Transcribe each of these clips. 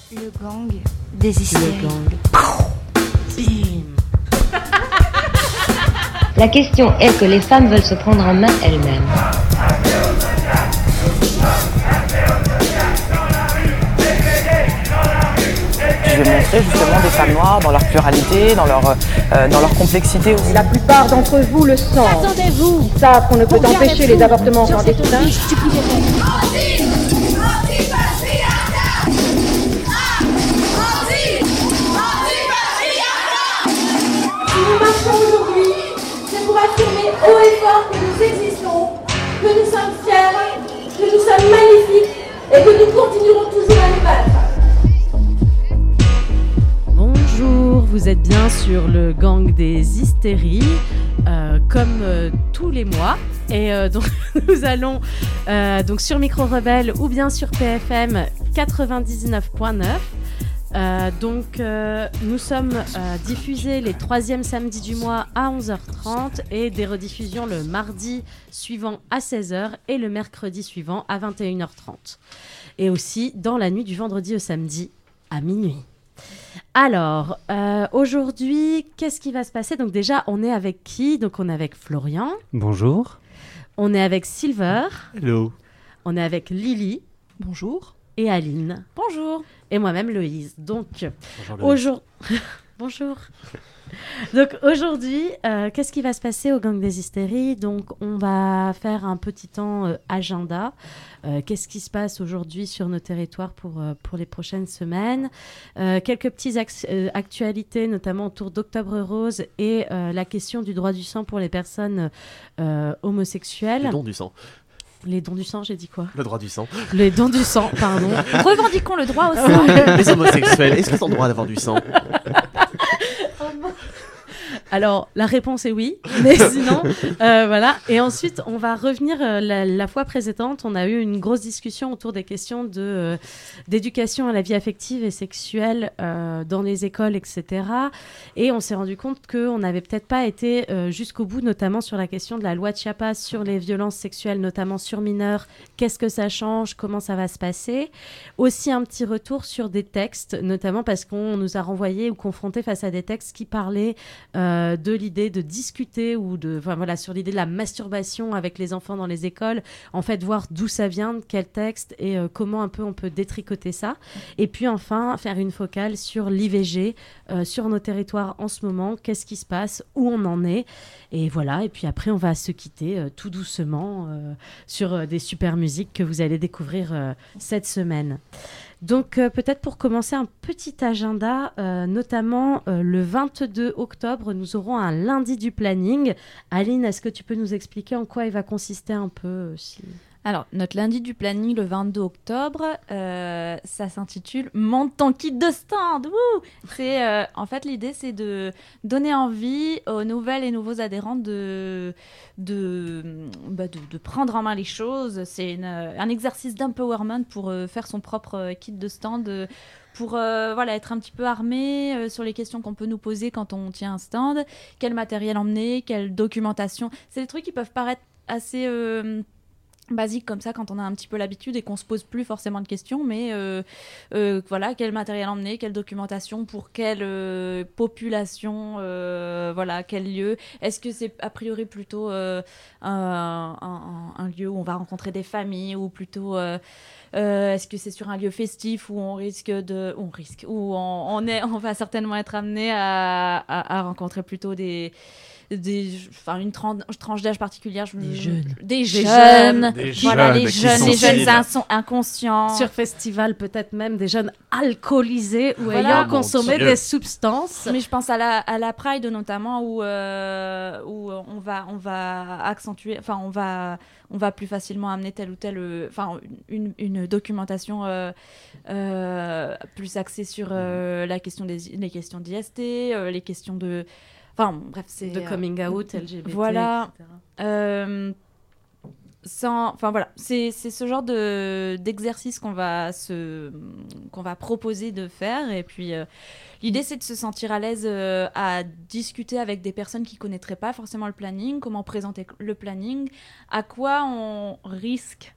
Le gang des hystériques. Le gang. Bim. La question est que les femmes veulent se prendre en main elles-mêmes. Je vais montrer justement des femmes noires dans leur pluralité, dans leur complexité aussi. La plupart d'entre vous le sentent. Attendez-vous. Ils savent qu'on ne peut empêcher les avortements clandestins. Si nous marchons aujourd'hui, c'est pour affirmer haut et fort que nous existons, que nous sommes fiers, que nous sommes magnifiques et que nous continuerons toujours à nous battre. Bonjour, vous êtes bien sur le gang des hystéries, comme tous les mois. Et donc nous allons donc sur Micro Rebelle ou bien sur PFM 99.9. Nous sommes diffusés les 3e samedis du mois à 11h30 et des rediffusions le mardi suivant à 16h et le mercredi suivant à 21h30. Et aussi dans la nuit du vendredi au samedi à minuit. Alors, aujourd'hui, qu'est-ce qui va se passer ? Donc déjà, on est avec qui ? Donc on est avec Florian. Bonjour. On est avec Silver. Hello. On est avec Lily. Bonjour. Et Aline. Bonjour. Et moi-même, Loïse. Donc, Bonjour. Bonjour. Donc aujourd'hui, qu'est-ce qui va se passer au Gang des Hystéries ? Donc on va faire un petit temps agenda. Qu'est-ce qui se passe aujourd'hui sur nos territoires pour les prochaines semaines ? Quelques petites actualités, notamment autour d'Octobre Rose et la question du droit du sang pour les personnes homosexuelles. Le don du sang. Les dons du sang, j'ai dit quoi ? Le droit du sang. Les dons du sang, pardon. Revendiquons le droit au sang. Les homosexuels, est-ce qu'ils ont le droit d'avoir du sang ? Alors, la réponse est oui, mais sinon, voilà. Et ensuite, on va revenir, la fois précédente, on a eu une grosse discussion autour des questions d'éducation à la vie affective et sexuelle dans les écoles, etc. Et on s'est rendu compte qu'on n'avait peut-être pas été jusqu'au bout, notamment sur la question de la loi de Chiapas sur les violences sexuelles, notamment sur mineurs. Qu'est-ce que ça change ? Comment ça va se passer ? Aussi, un petit retour sur des textes, notamment parce qu'on nous a renvoyé ou confrontés face à des textes qui parlaient de l'idée de discuter sur l'idée de la masturbation avec les enfants dans les écoles, en fait voir d'où ça vient, de quel texte et comment un peu on peut détricoter ça. Et puis enfin faire une focale sur l'IVG sur nos territoires en ce moment, qu'est-ce qui se passe, où on en est, et voilà. Et puis après on va se quitter tout doucement sur des super musiques que vous allez découvrir cette semaine. Donc peut-être pour commencer un petit agenda, notamment le 22 octobre, nous aurons un lundi du planning. Aline, est-ce que tu peux nous expliquer en quoi il va consister un peu Alors, notre lundi du planning, le 22 octobre, ça s'intitule « Monte ton kit de stand !» En fait, l'idée, c'est de donner envie aux nouvelles et nouveaux adhérents de prendre en main les choses. C'est un exercice d'empowerment pour faire son propre kit de stand, pour être un petit peu armé sur les questions qu'on peut nous poser quand on tient un stand. Quel matériel emmener, quelle documentation. C'est des trucs qui peuvent paraître assez basique comme ça quand on a un petit peu l'habitude et qu'on se pose plus forcément de questions, mais quel matériel emmener, quelle documentation, pour quelle population, quel lieu. Est-ce que c'est a priori plutôt un lieu où on va rencontrer des familles, ou plutôt est-ce que c'est sur un lieu festif où on va certainement être amené à rencontrer plutôt une tranche d'âge particulière. Des jeunes inconscients. Sur festival, peut-être même des jeunes alcoolisés ou ayant consommé des substances. Mais je pense à la Pride notamment, où on va accentuer, on va plus facilement amener telle ou telle, une documentation plus axée sur les questions d'IST, les questions de... c'est... De coming out, LGBT, voilà. etc. C'est ce genre d'exercice qu'on va proposer de faire. Et puis, l'idée, c'est de se sentir à l'aise à discuter avec des personnes qui ne connaîtraient pas forcément le planning, comment présenter le planning, à quoi on risque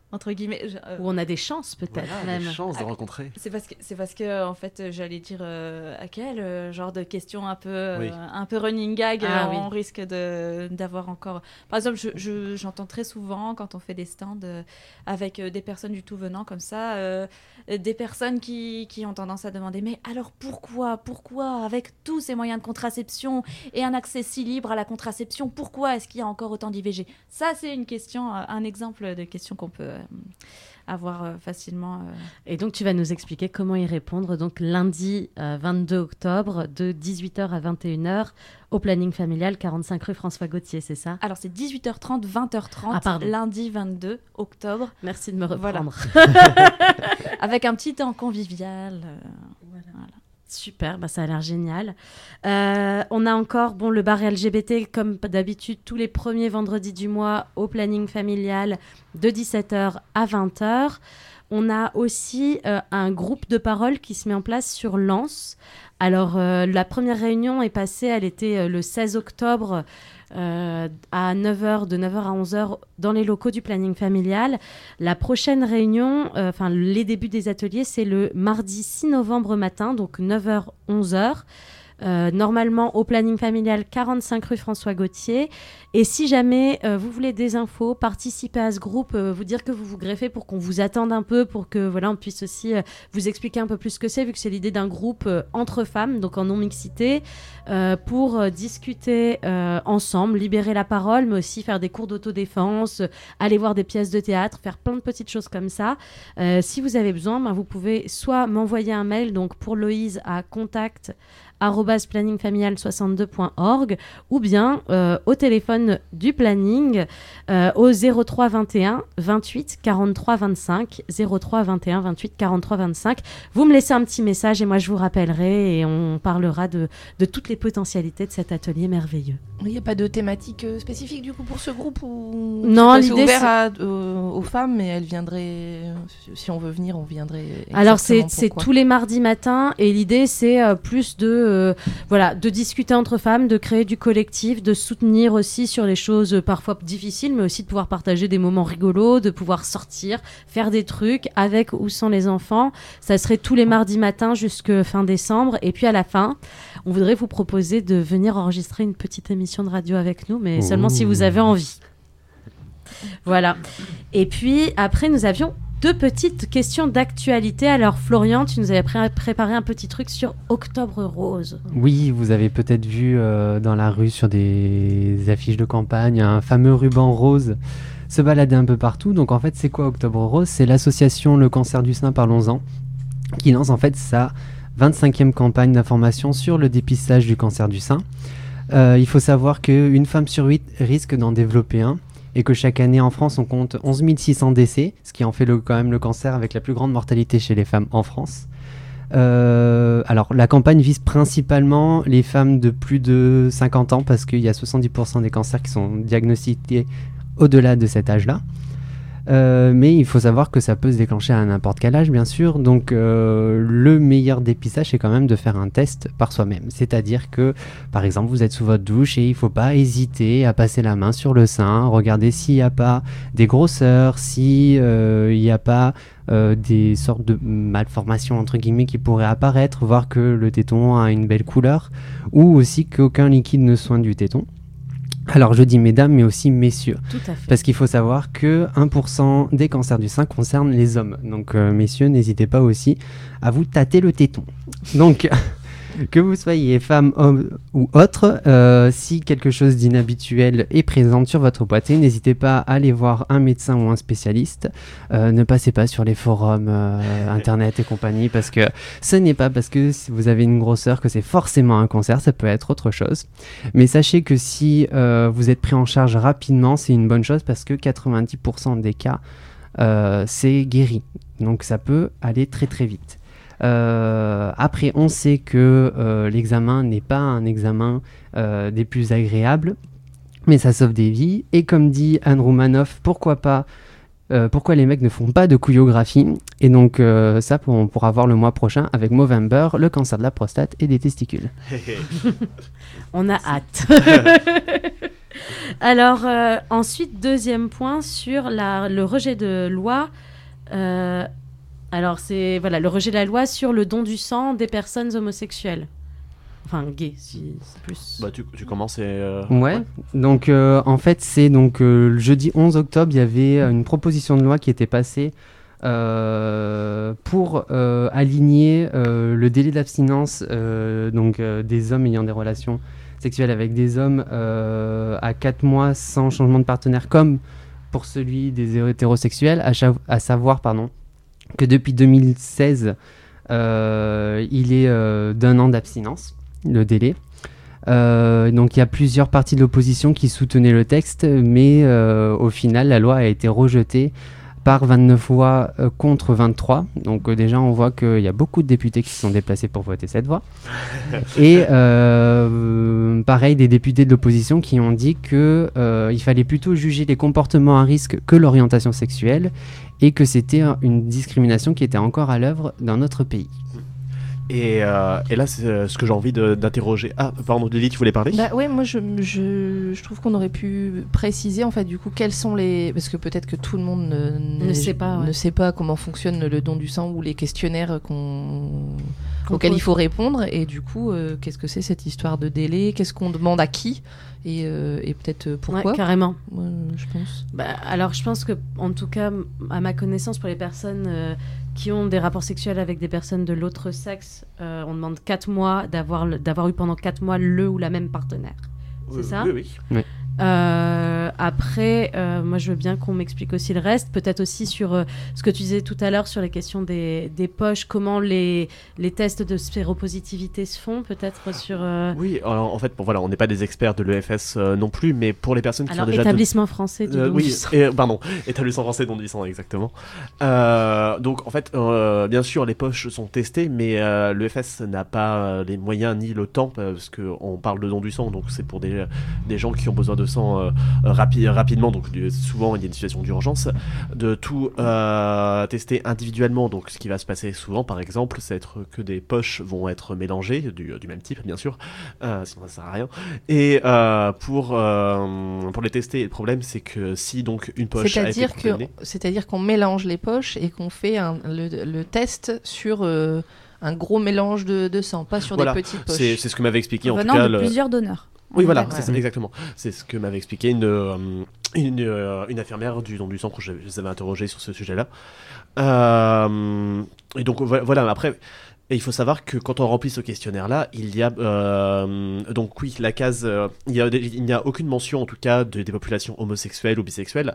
entre guillemets. Où on a des chances peut-être Voilà, même. des chances de rencontrer. C'est parce que en fait, j'allais dire à quel genre de questions un peu running gag on risque d'avoir encore. Par exemple, j'entends très souvent quand on fait des stands avec des personnes du tout venant comme ça, des personnes qui ont tendance à demander mais alors pourquoi avec tous ces moyens de contraception et un accès si libre à la contraception, pourquoi est-ce qu'il y a encore autant d'IVG? Ça, c'est une question, un exemple de question qu'on peut avoir facilement. Et donc, tu vas nous expliquer comment y répondre. Donc, lundi 22 octobre, de 18h à 21h, au planning familial, 45 rue François Gauthier, c'est ça? Alors, c'est 18h30, 20h30, lundi 22 octobre. Merci de me reprendre. Voilà. Avec un petit temps convivial. Voilà. Super, ça a l'air génial. On a encore le bar LGBT, comme d'habitude, tous les premiers vendredis du mois au planning familial de 17h à 20h. On a aussi un groupe de parole qui se met en place sur Lens. Alors, la première réunion est passée, elle était le 16 octobre à 9h, de 9h à 11h dans les locaux du planning familial. La prochaine réunion, les débuts des ateliers, c'est le mardi 6 novembre matin, donc 9h, 11h. Normalement au planning familial 45 rue François Gauthier. Et si jamais vous voulez des infos, participer à ce groupe, vous dire que vous vous greffez pour qu'on vous attende un peu, pour que on puisse aussi vous expliquer un peu plus ce que c'est, vu que c'est l'idée d'un groupe entre femmes, donc en non-mixité, pour discuter ensemble, libérer la parole, mais aussi faire des cours d'autodéfense, aller voir des pièces de théâtre, faire plein de petites choses comme ça. Si vous avez besoin, vous pouvez soit m'envoyer un mail, donc pour Loïse à contact@planningfamilial62.org, ou bien au téléphone du planning au 03 21 28 43 25, 03 21 28 43 25. Vous me laissez un petit message et moi je vous rappellerai et on parlera de toutes les potentialités de cet atelier merveilleux. Il n'y a pas de thématique spécifique du coup pour ce groupe ou... Non, c'est l'idée ouvert aux femmes, mais elles viendraient, si on veut venir, on viendrait. Alors c'est tous les mardis matins et l'idée c'est plus de discuter entre femmes, de créer du collectif, de soutenir aussi sur les choses parfois difficiles, mais aussi de pouvoir partager des moments rigolos, de pouvoir sortir, faire des trucs avec ou sans les enfants. Ça serait tous les mardis matins jusqu'à fin décembre. Et puis à la fin, on voudrait vous proposer de venir enregistrer une petite émission de radio avec nous, mais seulement si vous avez envie. Voilà. Et puis après, nous avions 2 petites questions d'actualité. Alors Florian, tu nous avais préparé un petit truc sur Octobre Rose. Oui, vous avez peut-être vu dans la rue sur des affiches de campagne un fameux ruban rose se balader un peu partout. Donc en fait, c'est quoi Octobre Rose? C'est l'association Le Cancer du Sein, parlons-en, qui lance en fait sa 25e campagne d'information sur le dépistage du cancer du sein. Il faut savoir qu'une femme sur 8 risque d'en développer un, et que chaque année en France on compte 11 600 décès, ce qui en fait quand même le cancer avec la plus grande mortalité chez les femmes en France. Alors la campagne vise principalement les femmes de plus de 50 ans parce qu'il y a 70% des cancers qui sont diagnostiqués au-delà de cet âge-là. Mais il faut savoir que ça peut se déclencher à n'importe quel âge, bien sûr. Donc le meilleur dépistage, c'est quand même de faire un test par soi-même. C'est-à-dire que, par exemple, vous êtes sous votre douche et il ne faut pas hésiter à passer la main sur le sein, regarder s'il n'y a pas des grosseurs, s'il n'y a pas des sortes de malformations, entre guillemets, qui pourraient apparaître, voir que le téton a une belle couleur, ou aussi qu'aucun liquide ne soigne du téton. Alors je dis mesdames, mais aussi messieurs. Tout à fait. Parce qu'il faut savoir que 1% des cancers du sein concernent les hommes. Donc messieurs, n'hésitez pas aussi à vous tâter le téton. Donc que vous soyez femme, homme ou autre, si quelque chose d'inhabituel est présent sur votre poitrine, n'hésitez pas à aller voir un médecin ou un spécialiste. Ne passez pas sur les forums internet et compagnie, parce que ce n'est pas parce que vous avez une grosseur que c'est forcément un cancer, ça peut être autre chose. Mais sachez que si vous êtes pris en charge rapidement, c'est une bonne chose, parce que 90% des cas, c'est guéri. Donc ça peut aller très très vite. Après, on sait que l'examen n'est pas un examen des plus agréables, mais ça sauve des vies. Et comme dit Anne Roumanoff, pourquoi les mecs ne font pas de couillographie? Et donc ça, on pourra voir le mois prochain avec Movember, le cancer de la prostate et des testicules. On a hâte. Alors, ensuite, deuxième point sur le rejet de loi. Alors, c'est le rejet de la loi sur le don du sang des personnes homosexuelles. Enfin, gays, si c'est plus... Bah, tu commences et... Ouais, donc en fait, c'est le jeudi 11 octobre, il y avait une proposition de loi qui était passée pour aligner le délai d'abstinence des hommes ayant des relations sexuelles avec des hommes à 4 mois sans changement de partenaire, comme pour celui des hétérosexuels, à savoir que depuis 2016, il est d'1 an d'abstinence, le délai. Donc il y a plusieurs partis de l'opposition qui soutenaient le texte, mais au final, la loi a été rejetée par 29 voix contre 23. Donc déjà, on voit qu'il y a beaucoup de députés qui se sont déplacés pour voter cette voie. Et pareil, des députés de l'opposition qui ont dit qu'il fallait plutôt juger les comportements à risque que l'orientation sexuelle et que c'était une discrimination qui était encore à l'œuvre dans notre pays. Et là, c'est ce que j'ai envie d'interroger. Ah, pardon, Lily, tu voulais parler ? Bah ouais, moi je trouve qu'on aurait pu préciser en fait du coup quels sont les... Parce que peut-être que tout le monde ne sait pas comment fonctionne le don du sang ou les questionnaires auxquels il faut répondre. Et du coup, qu'est-ce que c'est cette histoire de délai ? Qu'est-ce qu'on demande à qui ? Et peut-être pourquoi ? Ouais, carrément. Moi, je pense. Alors, je pense que, en tout cas, à ma connaissance, pour les personnes qui ont des rapports sexuels avec des personnes de l'autre sexe, on demande 4 mois d'avoir eu pendant 4 mois le ou la même partenaire. C'est ça ? Oui. Après, moi je veux bien qu'on m'explique aussi le reste, peut-être aussi sur ce que tu disais tout à l'heure sur les questions des poches, comment les tests de séropositivité se font, peut-être sur... Oui, alors, en fait, on n'est pas des experts de l'EFS non plus, mais pour les personnes qui ont déjà... établissement français du don du sang. Établissement français don du sang, exactement. Donc en fait, bien sûr, les poches sont testées, mais l'EFS n'a pas les moyens ni le temps, parce qu'on parle de don du sang, donc c'est pour des gens qui ont besoin de sang rapidement, donc souvent il y a une situation d'urgence, de tout tester individuellement. Donc ce qui va se passer souvent, par exemple, c'est que des poches vont être mélangées du même type, bien sûr, sinon ça sert à rien. Et pour les tester, le problème c'est que si donc une poche a été contaminée, c'est-à-dire qu'on mélange les poches et qu'on fait le test sur un gros mélange de sang, pas sur des petites poches. C'est ce que m'avait expliqué en tout venant cas de plusieurs donneurs. Oui, voilà, c'est ça, exactement. C'est ce que m'avait expliqué une infirmière du don du sang quand je les avais interrogés sur ce sujet-là. Et donc voilà, après, et il faut savoir que quand on remplit ce questionnaire-là, il y a donc oui, la case, il n'y a aucune mention en tout cas des populations homosexuelles ou bisexuelles.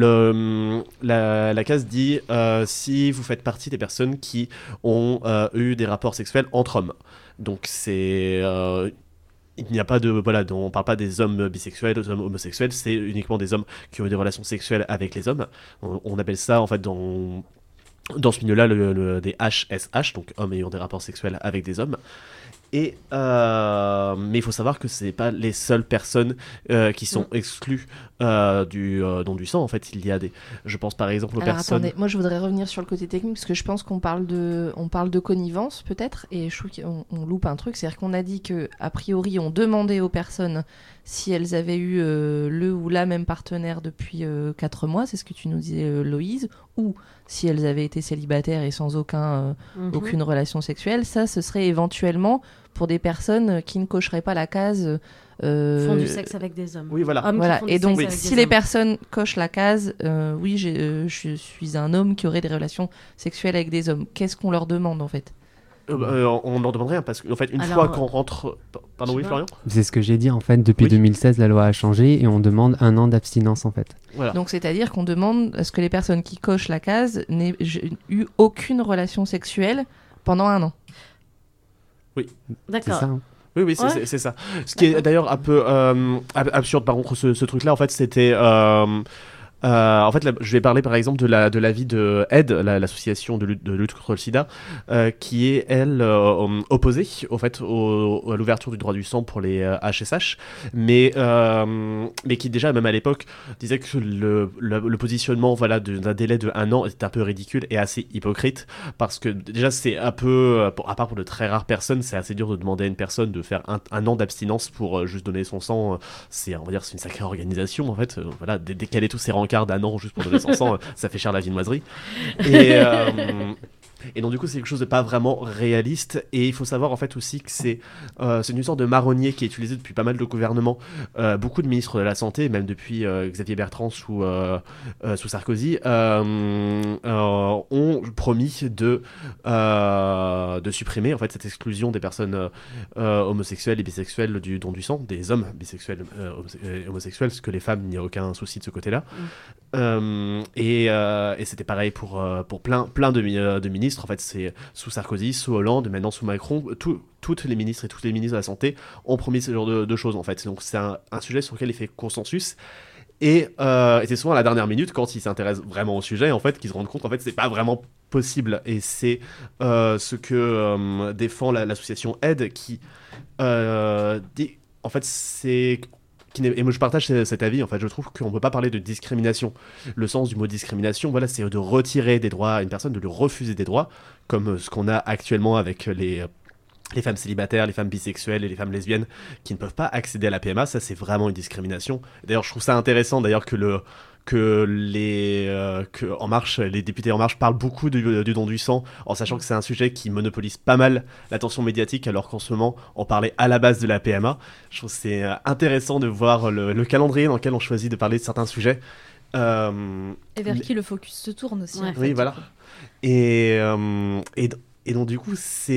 La case dit si vous faites partie des personnes qui ont eu des rapports sexuels entre hommes. Donc c'est il n'y a pas de... on parle pas des hommes bisexuels, des hommes homosexuels, c'est uniquement des hommes qui ont eu des relations sexuelles avec les hommes. On appelle ça, en fait, dans ce milieu-là, des HSH, donc hommes ayant des rapports sexuels avec des hommes. Mais il faut savoir que ce n'est pas les seules personnes qui sont exclues du don du sang. En fait, il y a je pense par exemple aux personnes... Attendez, moi je voudrais revenir sur le côté technique, parce que je pense qu'on parle de connivence peut-être, et je trouve qu'on loupe un truc, c'est-à-dire qu'on a dit qu'a priori on demandait aux personnes si elles avaient eu le ou la même partenaire depuis 4 mois, c'est ce que tu nous disais Loïse, ou si elles avaient été célibataires et sans aucune relation sexuelle. Ça, ce serait éventuellement pour des personnes qui ne cocheraient pas la case... font du sexe avec des hommes. Oui, voilà. Et donc, si les personnes cochent la case, oui, je suis un homme qui aurait des relations sexuelles avec des hommes, qu'est-ce qu'on leur demande en fait ? On n'en demande rien, parce qu'en fait, fois qu'on rentre... Pardon, oui, Florian ? C'est ce que j'ai dit, en fait, depuis 2016, la loi a changé et on demande 1 an d'abstinence, en fait. Voilà. Donc, c'est-à-dire qu'on demande à ce que les personnes qui cochent la case n'aient eu aucune relation sexuelle pendant 1 an. Oui. D'accord. C'est ça, hein. Oui, c'est ça. Ce qui est d'ailleurs un peu absurde, par contre, ce truc-là, en fait, c'était... En fait, là, je vais parler par exemple de l'avis de AID, l'association de lutte contre le sida, qui est, elle, opposée au fait, à l'ouverture du droit du sang pour les HSH, mais qui déjà, même à l'époque, disait que le positionnement voilà, d'un délai de 1 an était un peu ridicule et assez hypocrite, parce que déjà, c'est un peu, à part pour de très rares personnes, c'est assez dur de demander à une personne de faire un an d'abstinence pour juste donner son sang. On va dire, c'est une sacrée organisation, en fait. Voilà, décaler tous ces rencarts d'1 an juste pour donner son sang, ça fait cher la viennoiserie. Et donc du coup c'est quelque chose de pas vraiment réaliste, et il faut savoir en fait aussi que c'est une sorte de marronnier qui est utilisé depuis pas mal de gouvernements. Beaucoup de ministres de la santé, même depuis Xavier Bertrand sous Sarkozy, ont promis de supprimer en fait cette exclusion des personnes homosexuelles et bisexuelles du don du sang, des hommes bisexuels et homosexuels, parce que les femmes, il n'y a aucun souci de ce côté-là. Et c'était pareil pour plein de ministres. En fait, c'est sous Sarkozy, sous Hollande, maintenant sous Macron, toutes les ministres et toutes les ministres de la santé ont promis ce genre de choses, en fait. Donc c'est un sujet sur lequel il fait consensus. Et c'est souvent à la dernière minute, quand ils s'intéressent vraiment au sujet, en fait, qu'ils se rendent compte en fait c'est pas vraiment possible. Et c'est ce que défend l'association AID, qui dit, en fait, c'est... Et moi je partage cet avis, en fait, je trouve qu'on ne peut pas parler de discrimination. Le sens du mot discrimination, voilà, c'est de retirer des droits à une personne, de lui refuser des droits, comme ce qu'on a actuellement avec les femmes célibataires, les femmes bisexuelles et les femmes lesbiennes qui ne peuvent pas accéder à la PMA. Ça, c'est vraiment une discrimination. D'ailleurs, je trouve ça intéressant d'ailleurs que En Marche, les députés En Marche parlent beaucoup du don du sang, en sachant que c'est un sujet qui monopolise pas mal l'attention médiatique, alors qu'en ce moment, on parlait à la base de la PMA. Je trouve que c'est intéressant de voir le calendrier dans lequel on choisit de parler de certains sujets. Et vers qui le focus se tourne aussi. Ouais. Oui, voilà. Et donc, du coup,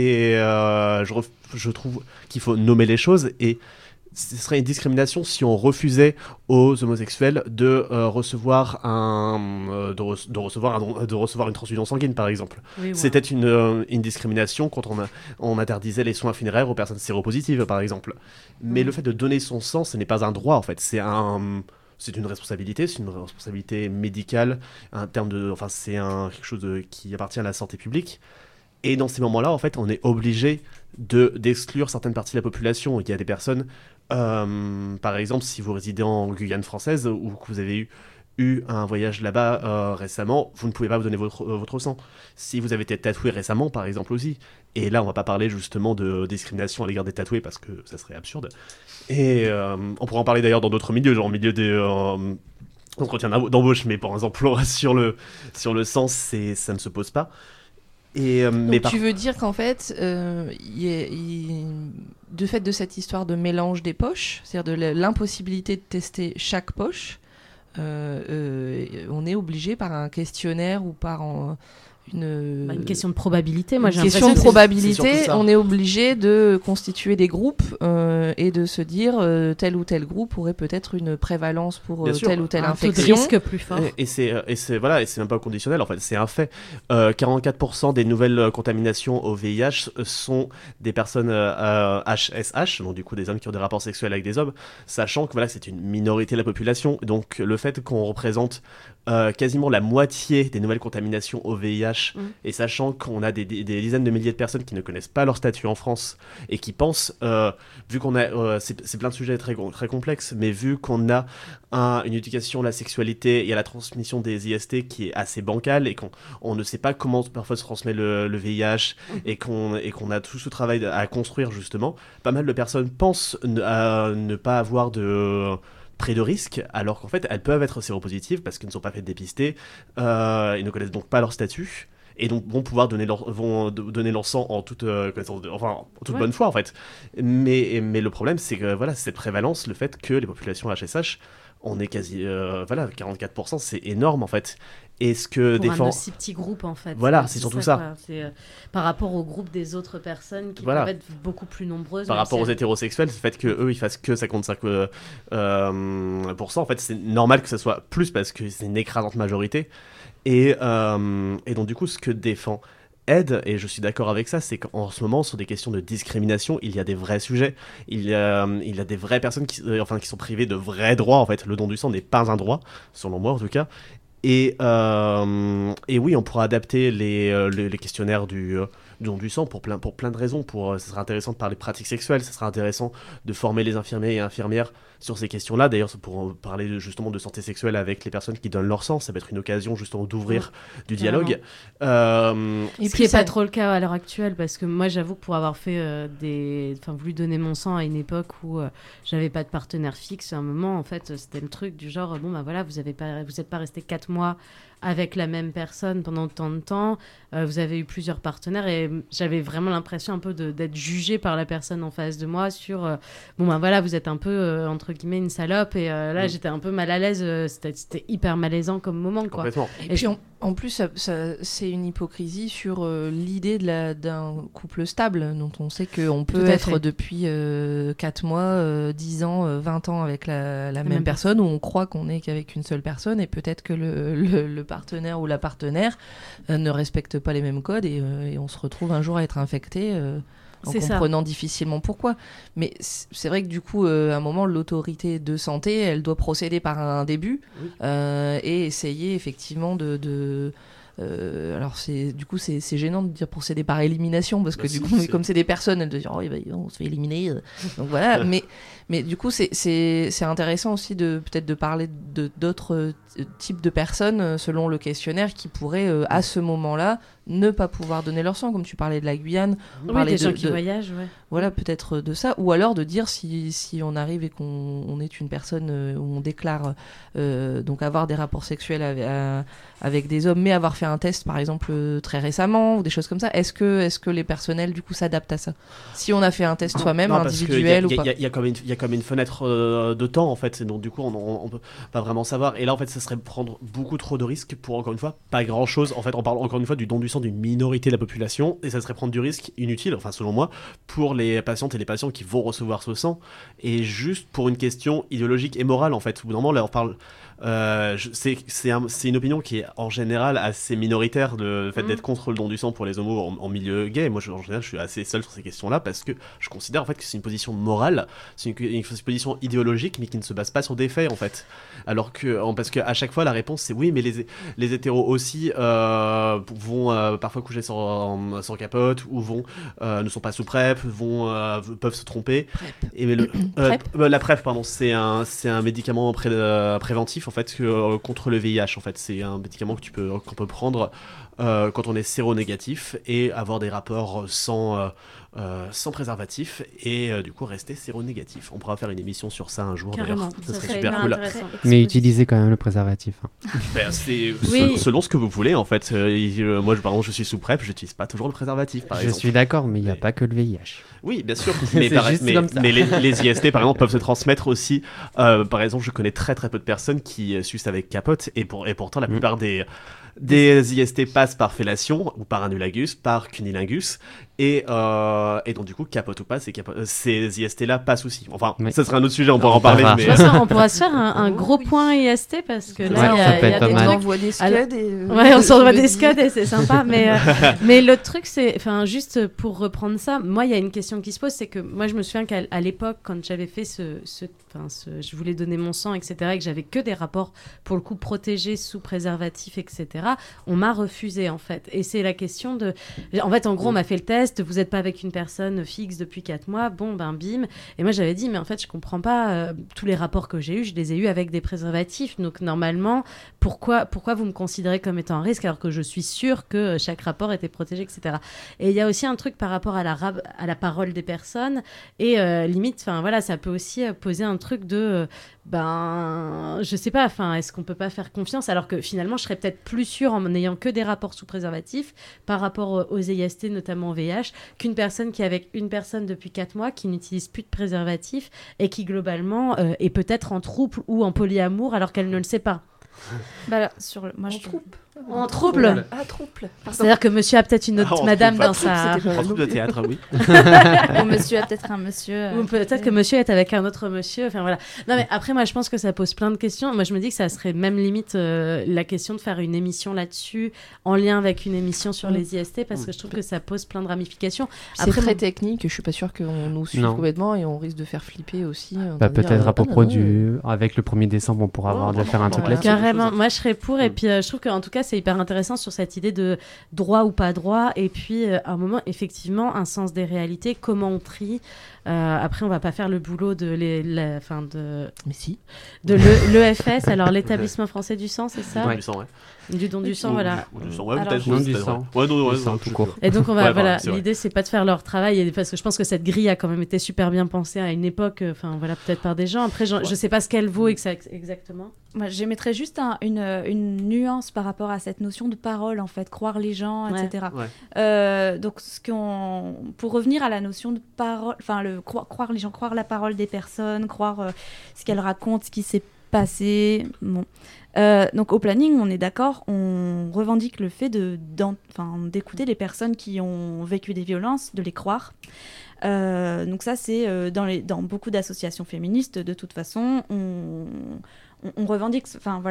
je trouve qu'il faut nommer les choses, et ce serait une discrimination si on refusait aux homosexuels de recevoir une transfusion sanguine, par exemple. Oui, ouais. C'était une discrimination quand on interdisait les soins funéraires aux personnes séropositives, par exemple. Mais le fait de donner son sang, ce n'est pas un droit, en fait. C'est une responsabilité médicale, c'est quelque chose qui appartient à la santé publique. Et dans ces moments-là, en fait, on est obligé d'exclure certaines parties de la population. Il y a des personnes, par exemple, si vous résidez en Guyane française ou que vous avez eu un voyage là-bas récemment, vous ne pouvez pas vous donner votre sang. Si vous avez été tatoué récemment, par exemple, aussi. Et là, on va pas parler justement de discrimination à l'égard des tatoués, parce que ça serait absurde. Et on pourra en parler d'ailleurs dans d'autres milieux, genre au milieu des... entretien d'embauche, mais par exemple, sur le sang, ça ne se pose pas. Donc tu veux dire qu'en fait, de fait de cette histoire de mélange des poches, c'est-à-dire de l'impossibilité de tester chaque poche, on est obligé par un questionnaire ou par une question de probabilité. Moi, une question de probabilité, on est obligé de constituer des groupes et de se dire tel ou tel groupe aurait peut-être une prévalence pour telle ou telle infection. Un taux de risque plus fort. Et c'est même pas conditionnel, en fait, c'est un fait. 44% des nouvelles contaminations au VIH sont des personnes HSH, donc du coup des hommes qui ont des rapports sexuels avec des hommes, sachant que c'est une minorité de la population. Donc le fait qu'on représente quasiment la moitié des nouvelles contaminations au VIH, et sachant qu'on a des dizaines de milliers de personnes qui ne connaissent pas leur statut en France et qui pensent, vu qu'on a, c'est plein de sujets très complexes, mais vu qu'on a une éducation à la sexualité et à la transmission des IST qui est assez bancale, et qu'on ne sait pas comment parfois se transmet le VIH, et qu'on a tout ce travail à construire justement, pas mal de personnes pensent ne pas avoir de risque, alors qu'en fait elles peuvent être séropositives parce qu'elles ne sont pas faites dépister, ils ne connaissent donc pas leur statut, et donc vont pouvoir donner leur sang en toute bonne foi, en fait. Mais le problème, c'est que cette prévalence, le fait que les populations HSH, on est quasi 44%, c'est énorme, en fait. Et ce que pour un aussi petit groupe, en fait. Voilà, c'est surtout ça. C'est par rapport au groupe des autres personnes qui peuvent être beaucoup plus nombreuses. Par rapport aux hétérosexuels, le fait qu'eux, ils fassent que 55%, en fait, c'est normal que ça soit plus parce que c'est une écrasante majorité. Et donc, du coup, ce que défend aide, et je suis d'accord avec ça, c'est qu'en ce moment, sur des questions de discrimination, il y a des vrais sujets, il y a des vraies personnes qui sont privées de vrais droits, en fait. Le don du sang n'est pas un droit, selon moi en tout cas. Et oui, on pourra adapter les questionnaires du don du sang pour plein de raisons. Ça sera intéressant de parler de pratiques sexuelles, ça sera intéressant de former les infirmiers et infirmières sur ces questions-là. D'ailleurs, pour parler justement de santé sexuelle avec les personnes qui donnent leur sang, ça va être une occasion justement d'ouvrir du dialogue. Et ce qui n'est pas trop le cas à l'heure actuelle, parce que moi, j'avoue que pour avoir fait voulu donner mon sang à une époque où j'avais pas de partenaire fixe, à un moment, en fait, c'était le truc du genre, bon, bah voilà, vous n'êtes pas resté 4 mois avec la même personne pendant tant de temps, vous avez eu plusieurs partenaires, et j'avais vraiment l'impression un peu d'être jugée par la personne en face de moi sur, bon, bah voilà, vous êtes un peu, entre guillemets, une salope, et là, j'étais un peu mal à l'aise, c'était hyper malaisant comme moment, quoi. Et puis, en plus, c'est une hypocrisie sur l'idée d'un couple stable, dont on sait qu'on peut être depuis 4 mois, 10 ans, 20 ans avec la même personne, où on croit qu'on n'est qu'avec une seule personne, et peut-être que le partenaire ou la partenaire ne respecte pas les mêmes codes, et on se retrouve un jour à être infecté en comprenant difficilement pourquoi. Mais c'est vrai que du coup, à un moment, l'autorité de santé, elle doit procéder par un début, et essayer effectivement alors c'est gênant de dire procéder par élimination, parce que du coup, comme c'est des personnes, elles doivent dire on se fait éliminer, donc voilà. mais du coup c'est intéressant aussi peut-être de parler d'autres types de personnes selon le questionnaire qui pourraient à ce moment-là ne pas pouvoir donner leur sang, comme tu parlais de la Guyane, des gens qui voyagent, voilà, peut-être de ça, ou alors de dire si on arrive et qu'on est une personne où on déclare donc avoir des rapports sexuels avec des hommes, mais avoir fait un test par exemple très récemment, ou des choses comme ça, est-ce que les personnels du coup s'adaptent à ça, si on a fait un test soi-même, individuel ou pas? Il y a comme une fenêtre de temps, en fait, et donc du coup on peut pas vraiment savoir, et là en fait ça serait prendre beaucoup trop de risques pour, encore une fois, pas grand chose. En fait, on parle encore une fois du don du sang d'une minorité de la population, et ça serait prendre du risque inutile, enfin selon moi, pour les patientes et les patients qui vont recevoir ce sang, et juste pour une question idéologique et morale, en fait. Au bout d'un moment, là on parle c'est une opinion qui est en général assez minoritaire, le fait d'être contre le don du sang pour les homos en milieu gay. Moi, en général, je suis assez seul sur ces questions-là, parce que je considère en fait que c'est une position morale, c'est une position idéologique, mais qui ne se base pas sur des faits, en fait. Alors parce qu'à chaque fois, la réponse c'est oui, mais les hétéros aussi vont parfois coucher sans capote, ou ne sont pas sous PrEP, peuvent se tromper. La PrEP, pardon, c'est un médicament préventif, en fait, contre le VIH. En fait, c'est un médicament qu'on peut prendre quand on est séronégatif et avoir des rapports sans préservatif, et du coup rester séronégatif. On pourra faire une émission sur ça un jour. Carrément, d'ailleurs, ça serait super cool. Mais utilisez quand même le préservatif. C'est selon ce que vous voulez, en fait. Moi, par exemple, je suis sous PrEP, j'utilise pas toujours le préservatif, par exemple. Je suis d'accord, mais il n'y a pas que le VIH. Oui, bien sûr. mais les IST, par exemple, peuvent se transmettre aussi. Par exemple, je connais très très peu de personnes qui sucent avec capote, et pourtant la plupart des IST passent par fellation, ou par annulagus, par cunilingus, et donc du coup, capote ou pas, ces IST-là passent aussi. Enfin, ça serait un autre sujet, on pourra en parler. Mais... on pourra se faire un gros point IST, parce que là, il y a des trucs... On envoie des scuds on s'envoie des scuds, et c'est sympa. Mais l'autre truc, c'est... Enfin, juste pour reprendre ça, moi, il y a une question qui se pose, c'est que moi, je me souviens qu'à l'époque, quand j'avais fait je voulais donner mon sang, etc., et que j'avais que des rapports, pour le coup, protégés sous préservatif, etc., on m'a refusé, en fait. Et c'est la question de... En fait, en gros, on m'a fait le test, vous n'êtes pas avec une personne fixe depuis 4 mois, bon, ben, bim. Et moi, j'avais dit, mais en fait, je comprends pas, tous les rapports que j'ai eus, je les ai eus avec des préservatifs. Donc, normalement, pourquoi vous me considérez comme étant un risque, alors que je suis sûre que chaque rapport était protégé, etc. Et il y a aussi un truc par rapport à la parole des personnes, et limite, enfin, voilà, ça peut aussi poser un truc de... je sais pas, enfin, est-ce qu'on peut pas faire confiance, alors que finalement je serais peut-être plus sûre en n'ayant que des rapports sous préservatif par rapport aux IST, notamment VIH, qu'une personne qui est avec une personne depuis 4 mois, qui n'utilise plus de préservatif, et qui globalement est peut-être en trouble ou en polyamour alors qu'elle ne le sait pas. Moi, En trouble. Ah, trouble. C'est-à-dire que monsieur a peut-être une autre madame dans sa... En troupe de théâtre, oui. Ou monsieur a peut-être un monsieur. Ou peut-être que monsieur est avec un autre monsieur. Enfin voilà. Non mais après moi je pense que ça pose plein de questions. Moi je me dis que ça serait même limite la question de faire une émission là-dessus en lien avec une émission sur les IST parce que je trouve que ça pose plein de ramifications. C'est très technique. Je suis pas sûre qu'on nous suive complètement et on risque de faire flipper aussi. Peut-être à propos avec le 1er décembre on pourra faire un truc là-dessus. Carrément. Moi je serais pour et puis je trouve qu'en tout cas c'est hyper intéressant sur cette idée de droit ou pas droit et puis à un moment effectivement un sens des réalités, comment on trie. Après on va pas faire le boulot de mais si de l'EFS, alors l'établissement français du sang, c'est ça? Ouais. Du sang, ouais. Du don du sang, voilà. Du sang, ouais, alors, peut-être. Non, du sang. Ouais, non, du sang tout court. Et donc on va, voilà, c'est l'idée c'est pas de faire leur travail, parce que je pense que cette grille a quand même été super bien pensée à une époque, enfin voilà, peut-être par des gens. Après, je sais pas ce qu'elle vaut exactement. Moi, j'émettrais juste une nuance par rapport à cette notion de parole, en fait, croire les gens, etc. Ouais. Donc, pour revenir à la notion de parole, enfin, croire les gens, croire la parole des personnes, croire ce qu'elles racontent, ce qui s'est passé. Bon. Donc, au planning, on est d'accord, on revendique le fait d'écouter les personnes qui ont vécu des violences, de les croire. Donc ça, c'est dans beaucoup d'associations féministes, de toute façon, on revendique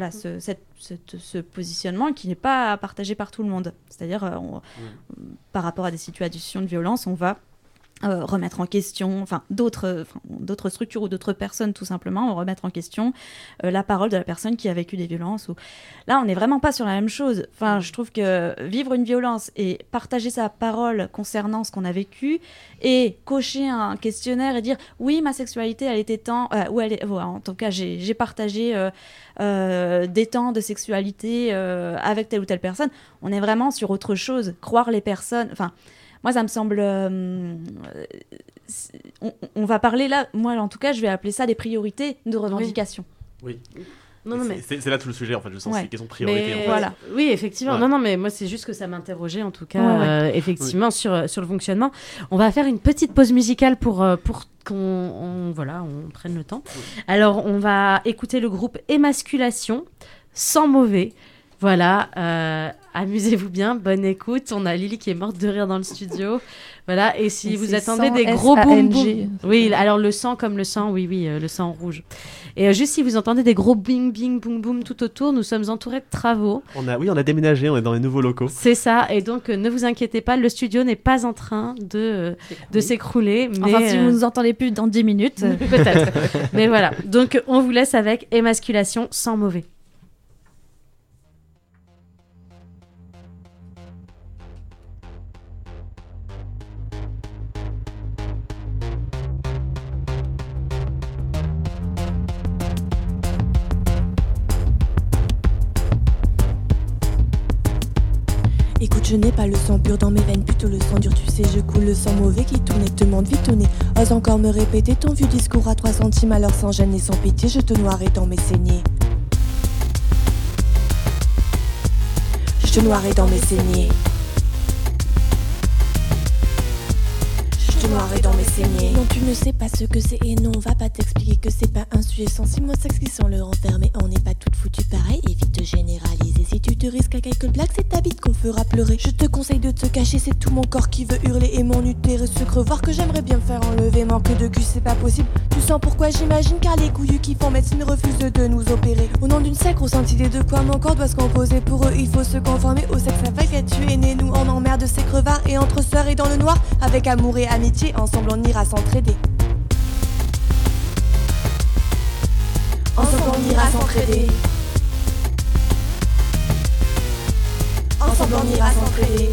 ce positionnement qui n'est pas partagé par tout le monde. C'est-à-dire, par rapport à des situations de violence, on va remettre en question, d'autres structures ou d'autres personnes, tout simplement, vont remettre en question la parole de la personne qui a vécu des violences. Là, on n'est vraiment pas sur la même chose. Enfin, je trouve que vivre une violence et partager sa parole concernant ce qu'on a vécu et cocher un questionnaire et dire « oui, ma sexualité, elle était tant... en tout cas, j'ai partagé des temps de sexualité avec telle ou telle personne », on est vraiment sur autre chose. Croire les personnes... Enfin, moi, ça me semble... on va parler là... Moi, en tout cas, je vais appeler ça des priorités de revendication. Oui. Non, mais... c'est là tout le sujet, en fait. Je sens que c'est une question de priorité. Mais... En fait. Voilà. Oui, effectivement. Ouais. Non, mais moi, c'est juste que ça m'interrogeait, en tout cas, effectivement, sur le fonctionnement. On va faire une petite pause musicale pour qu'on prenne le temps. Oui. Alors, on va écouter le groupe Émasculation, Sans Mauvais. Voilà, amusez-vous bien, bonne écoute. On a Lily qui est morte de rire dans le studio. Voilà, et si vous attendez des gros boum boum. Oui, alors le sang comme le sang, oui, le sang rouge. Et juste si vous entendez des gros bing bing boum boum tout autour, nous sommes entourés de travaux. On a déménagé, on est dans les nouveaux locaux. C'est ça, et donc ne vous inquiétez pas, le studio n'est pas en train de s'écrouler. Mais enfin, si vous nous entendez plus dans 10 minutes. Peut-être. Mais voilà, donc on vous laisse avec Émasculation, Sans Mauvais. Écoute, je n'ai pas le sang pur dans mes veines, plutôt le sang dur, tu sais, je coule le sang mauvais qui tourne et te demande vite au nez. Ose encore me répéter ton vieux discours à 3 centimes, alors sans gêne et sans pitié, je te noierai dans mes saignées. Je te noierai dans mes saignées. Je te noierai dans mes saignées. Non, tu ne sais pas ce que c'est et non, on va pas t'expliquer que c'est pas un sujet sensible. Mon sexe qui sent le renfermer, on n'est pas toutes foutues pareil. Évite de généraliser, si tu te risques à quelques blagues, c'est ta bite qu'on fera pleurer. Je te conseille de te cacher, c'est tout mon corps qui veut hurler et mon utérus se crevoir que j'aimerais bien faire enlever. Manque de cul, c'est pas possible. Tu sens pourquoi j'imagine, car les couillus qui font médecine refusent de nous opérer. Au nom d'une sacre, grosse idée de quoi mon corps doit se composer. Pour eux, il faut se conformer au sexe aveugle. Tu es né, nous on emmerde ces crevards et entre sœurs et dans le noir, avec amour et amitié, ensemble on ira s'entraider. Ensemble on ira s'entraider. Ensemble on ira s'entraider.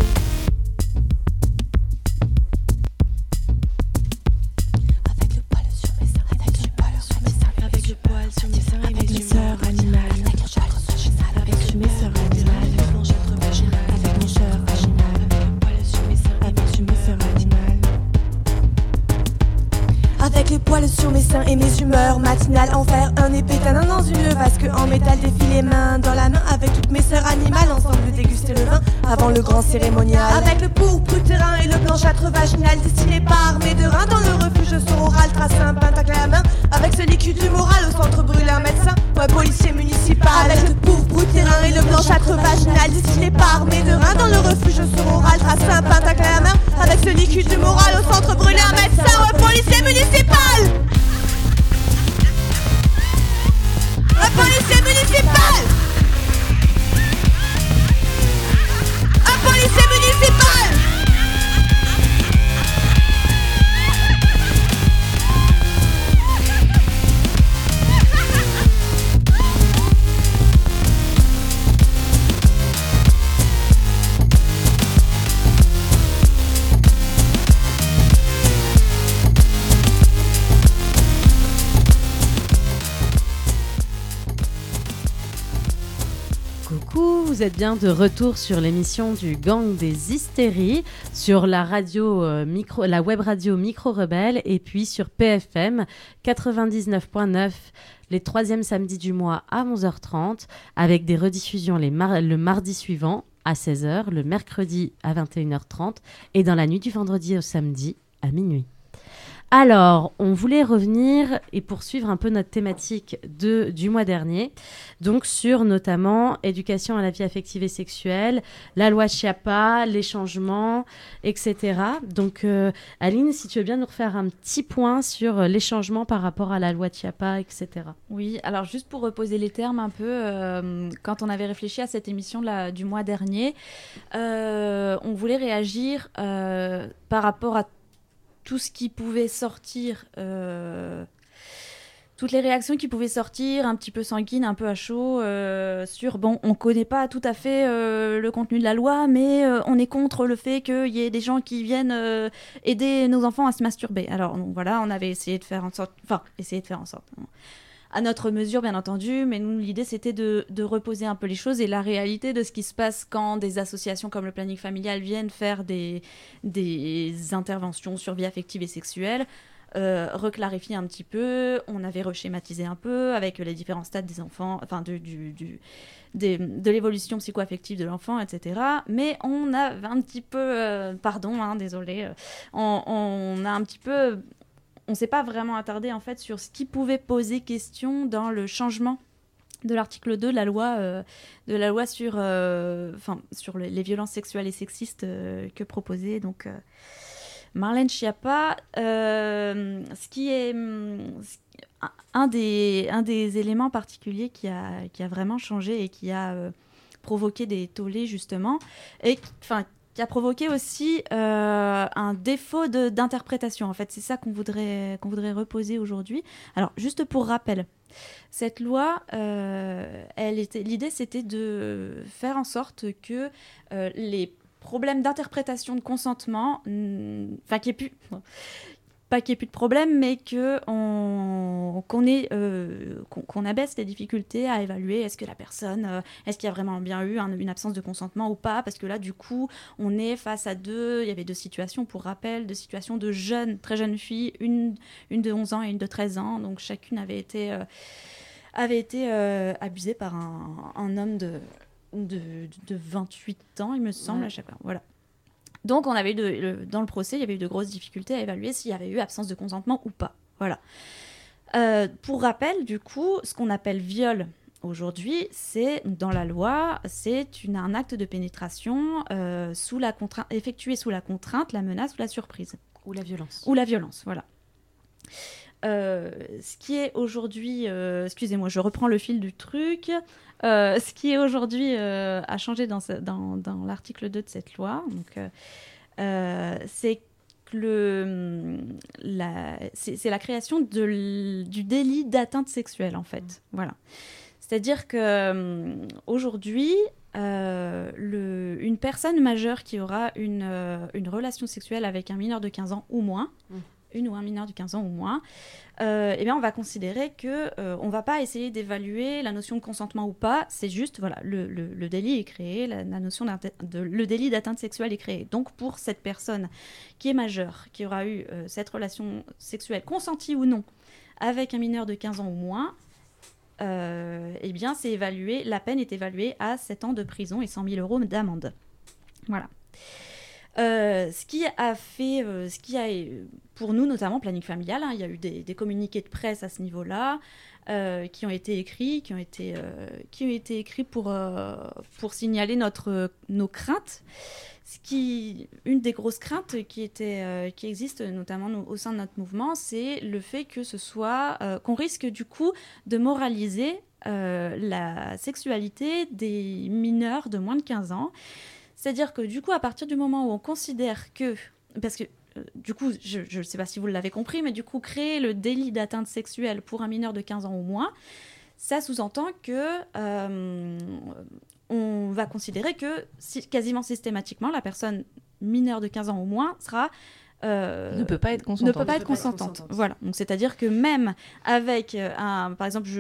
Avec le poil sur mes seins, avec le poil sur mes seins, avec le poil sur mes seins, avec mes sœurs animales, avec mes sœurs animales, avec mes sœurs vaginales, avec mes sœurs vaginales, avec le poil sur mes seins, avec mes sœurs animales. Avec le poil voile sur mes seins et mes humeurs matinales. En fer un épée canin dans une vasque en métal. Défile les mains dans la main avec toutes mes sœurs animales. Ensemble déguster le vin avant le grand cérémonial. Avec le pourpre terrain et le blanchâtre vaginal. Destiné par mes deux reins dans le refuge sororal. Trace un pentacle à la main avec ce liquide du moral. Au centre brûle un médecin ou un policier municipal. Avec le pourpre terrain et le blanchâtre vaginal. Destiné par mes deux reins dans le refuge sororal. Trace un pentacle à la main avec ce liquide du moral. Au centre brûle un médecin ou un policier municipal. Un policier municipal. Un policier municipal. Coucou, vous êtes bien de retour sur l'émission du Gang des Hystéries, sur la radio la web radio Micro Rebelle et puis sur PFM 99.9 les 3e samedis du mois à 11h30 avec des rediffusions le mardi suivant à 16h, le mercredi à 21h30 et dans la nuit du vendredi au samedi à minuit. Alors, on voulait revenir et poursuivre un peu notre thématique du mois dernier, donc sur notamment éducation à la vie affective et sexuelle, la loi Schiappa, les changements, etc. Donc, Aline, si tu veux bien nous refaire un petit point sur les changements par rapport à la loi Schiappa, etc. Oui, alors juste pour reposer les termes un peu, quand on avait réfléchi à cette émission du mois dernier, on voulait réagir par rapport à tout ce qui pouvait sortir, toutes les réactions qui pouvaient sortir, un petit peu sanguines, un peu à chaud, sur, bon, on ne connaît pas tout à fait le contenu de la loi, mais on est contre le fait qu'il y ait des gens qui viennent aider nos enfants à se masturber. Alors, donc, voilà, on avait essayé de faire en sorte, à notre mesure, bien entendu, mais nous, l'idée, c'était de reposer un peu les choses et la réalité de ce qui se passe quand des associations comme le planning familial viennent faire des interventions sur vie affective et sexuelle, reclarifier un petit peu. On avait reschématisé un peu avec les différents stades des enfants, enfin de l'évolution psycho-affective de l'enfant, etc. Mais on a un petit peu, désolé, on a un petit peu... On ne s'est pas vraiment attardé en fait sur ce qui pouvait poser question dans le changement de l'article 2 de la loi sur les violences sexuelles et sexistes que proposait donc Marlène Schiappa. Ce qui est un des éléments particuliers qui a vraiment changé et qui a provoqué des tollés justement, et qui a provoqué aussi un défaut d'interprétation. En fait, c'est ça qu'on voudrait reposer aujourd'hui. Alors, juste pour rappel, cette loi, l'idée, c'était de faire en sorte que les problèmes d'interprétation de consentement, qu'il n'y ait plus... Pas qu'il n'y ait plus de problème, mais qu'on abaisse les difficultés à évaluer est-ce que la personne, est-ce qu'il y a vraiment bien eu une absence de consentement ou pas, parce que là, du coup, on est face à il y avait deux situations, pour rappel, deux situations de très jeunes filles, une de 11 ans et une de 13 ans, donc chacune avait été abusée par un homme de 28 ans, il me semble, à chaque fois, voilà. Donc, on avait dans le procès, il y avait eu de grosses difficultés à évaluer s'il y avait eu absence de consentement ou pas. Voilà. Pour rappel, du coup, ce qu'on appelle viol aujourd'hui, dans la loi, c'est un acte de pénétration effectué sous la contrainte, la menace ou la surprise. Ou la violence. Ou la violence, voilà. Ce qui est aujourd'hui... excusez-moi, je reprends le fil du truc. Ce qui est aujourd'hui a changé dans l'article 2 de cette loi, donc, c'est que c'est la création du délit d'atteinte sexuelle, en fait. Voilà. C'est-à-dire que aujourd'hui, une personne majeure qui aura une relation sexuelle avec un mineur de 15 ans ou moins, une ou un mineur de 15 ans ou moins, eh bien, on va considérer que on va pas essayer d'évaluer la notion de consentement ou pas. C'est juste, voilà, le délit est créé, la notion le délit d'atteinte sexuelle est créé. Donc, pour cette personne qui est majeure, qui aura eu cette relation sexuelle consentie ou non avec un mineur de 15 ans ou moins, eh bien, la peine est évaluée à 7 ans de prison et 100 000 € d'amende. Voilà. Ce qui a pour nous notamment planning familial, il y a eu des communiqués de presse à ce niveau-là qui ont été écrits, pour signaler nos craintes. Une des grosses craintes qui existe notamment au sein de notre mouvement, c'est le fait que qu'on risque du coup de moraliser la sexualité des mineurs de moins de 15 ans. C'est-à-dire que du coup, à partir du moment où on considère que... Parce que du coup, je ne sais pas si vous l'avez compris, mais du coup, créer le délit d'atteinte sexuelle pour un mineur de 15 ans ou moins, ça sous-entend que on va considérer que quasiment systématiquement, la personne mineure de 15 ans ou moins ne peut pas être consentante. Voilà. Donc, c'est-à-dire que même avec par exemple,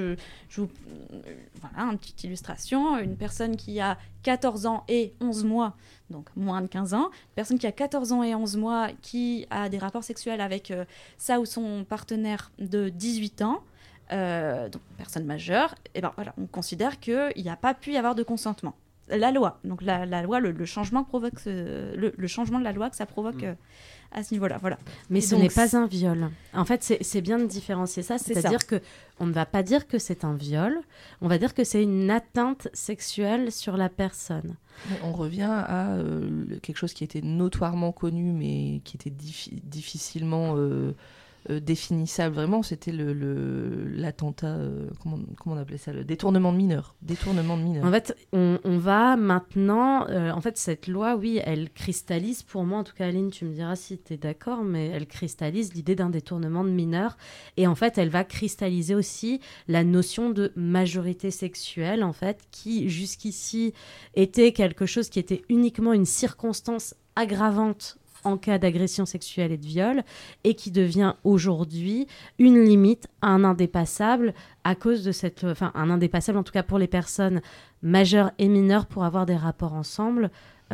voilà, une petite illustration, une personne qui a 14 ans et 11 mois, donc moins de 15 ans, une personne qui a 14 ans et 11 mois, qui a des rapports sexuels avec sa ou son partenaire de 18 ans, donc personne majeure, et ben voilà, on considère qu'il n'y a pas pu y avoir de consentement. La loi, donc la loi, le changement provoque le changement de la loi que ça provoque à ce niveau-là, voilà. Mais ce n'est pas un viol. En fait, c'est bien de différencier ça, c'est-à-dire que on ne va pas dire que c'est un viol, on va dire que c'est une atteinte sexuelle sur la personne. Mais on revient à quelque chose qui était notoirement connu, mais qui était difficilement définissable vraiment, c'était l'attentat, comment on appelait ça, le détournement de mineurs. En fait, on va maintenant, en fait, cette loi, oui, elle cristallise, pour moi, en tout cas, Aline, tu me diras si tu es d'accord, mais elle cristallise l'idée d'un détournement de mineurs, et en fait, elle va cristalliser aussi la notion de majorité sexuelle, en fait, qui, jusqu'ici, était quelque chose qui était uniquement une circonstance aggravante en cas d'agression sexuelle et de viol, et qui devient aujourd'hui une limite, un indépassable, à cause de un indépassable en tout cas pour les personnes majeures et mineures pour avoir des rapports ensemble,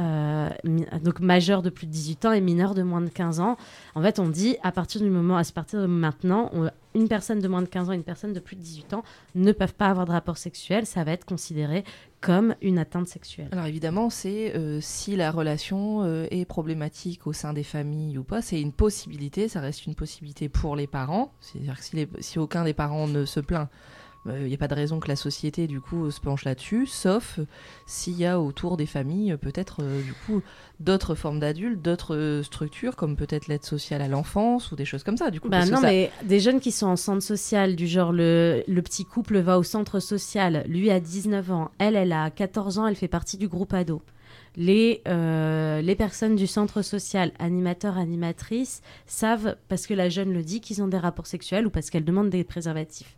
donc majeures de plus de 18 ans et mineures de moins de 15 ans. En fait, on dit à partir de maintenant, une personne de moins de 15 ans et une personne de plus de 18 ans ne peuvent pas avoir de rapport sexuel, ça va être considéré comme une atteinte sexuelle. Alors évidemment, c'est si la relation est problématique au sein des familles ou pas, c'est une possibilité, ça reste une possibilité pour les parents. C'est-à-dire que si aucun des parents ne se plaint, il n'y a pas de raison que la société du coup se penche là-dessus, sauf s'il y a autour des familles peut-être du coup d'autres formes d'adultes, d'autres structures comme peut-être l'aide sociale à l'enfance ou des choses comme ça. Du coup, mais des jeunes qui sont en centre social, du genre le petit couple va au centre social, lui a 19 ans, elle a 14 ans, elle fait partie du groupe ado. Les personnes du centre social, animateurs, animatrices, savent, parce que la jeune le dit, qu'ils ont des rapports sexuels ou parce qu'elle demande des préservatifs.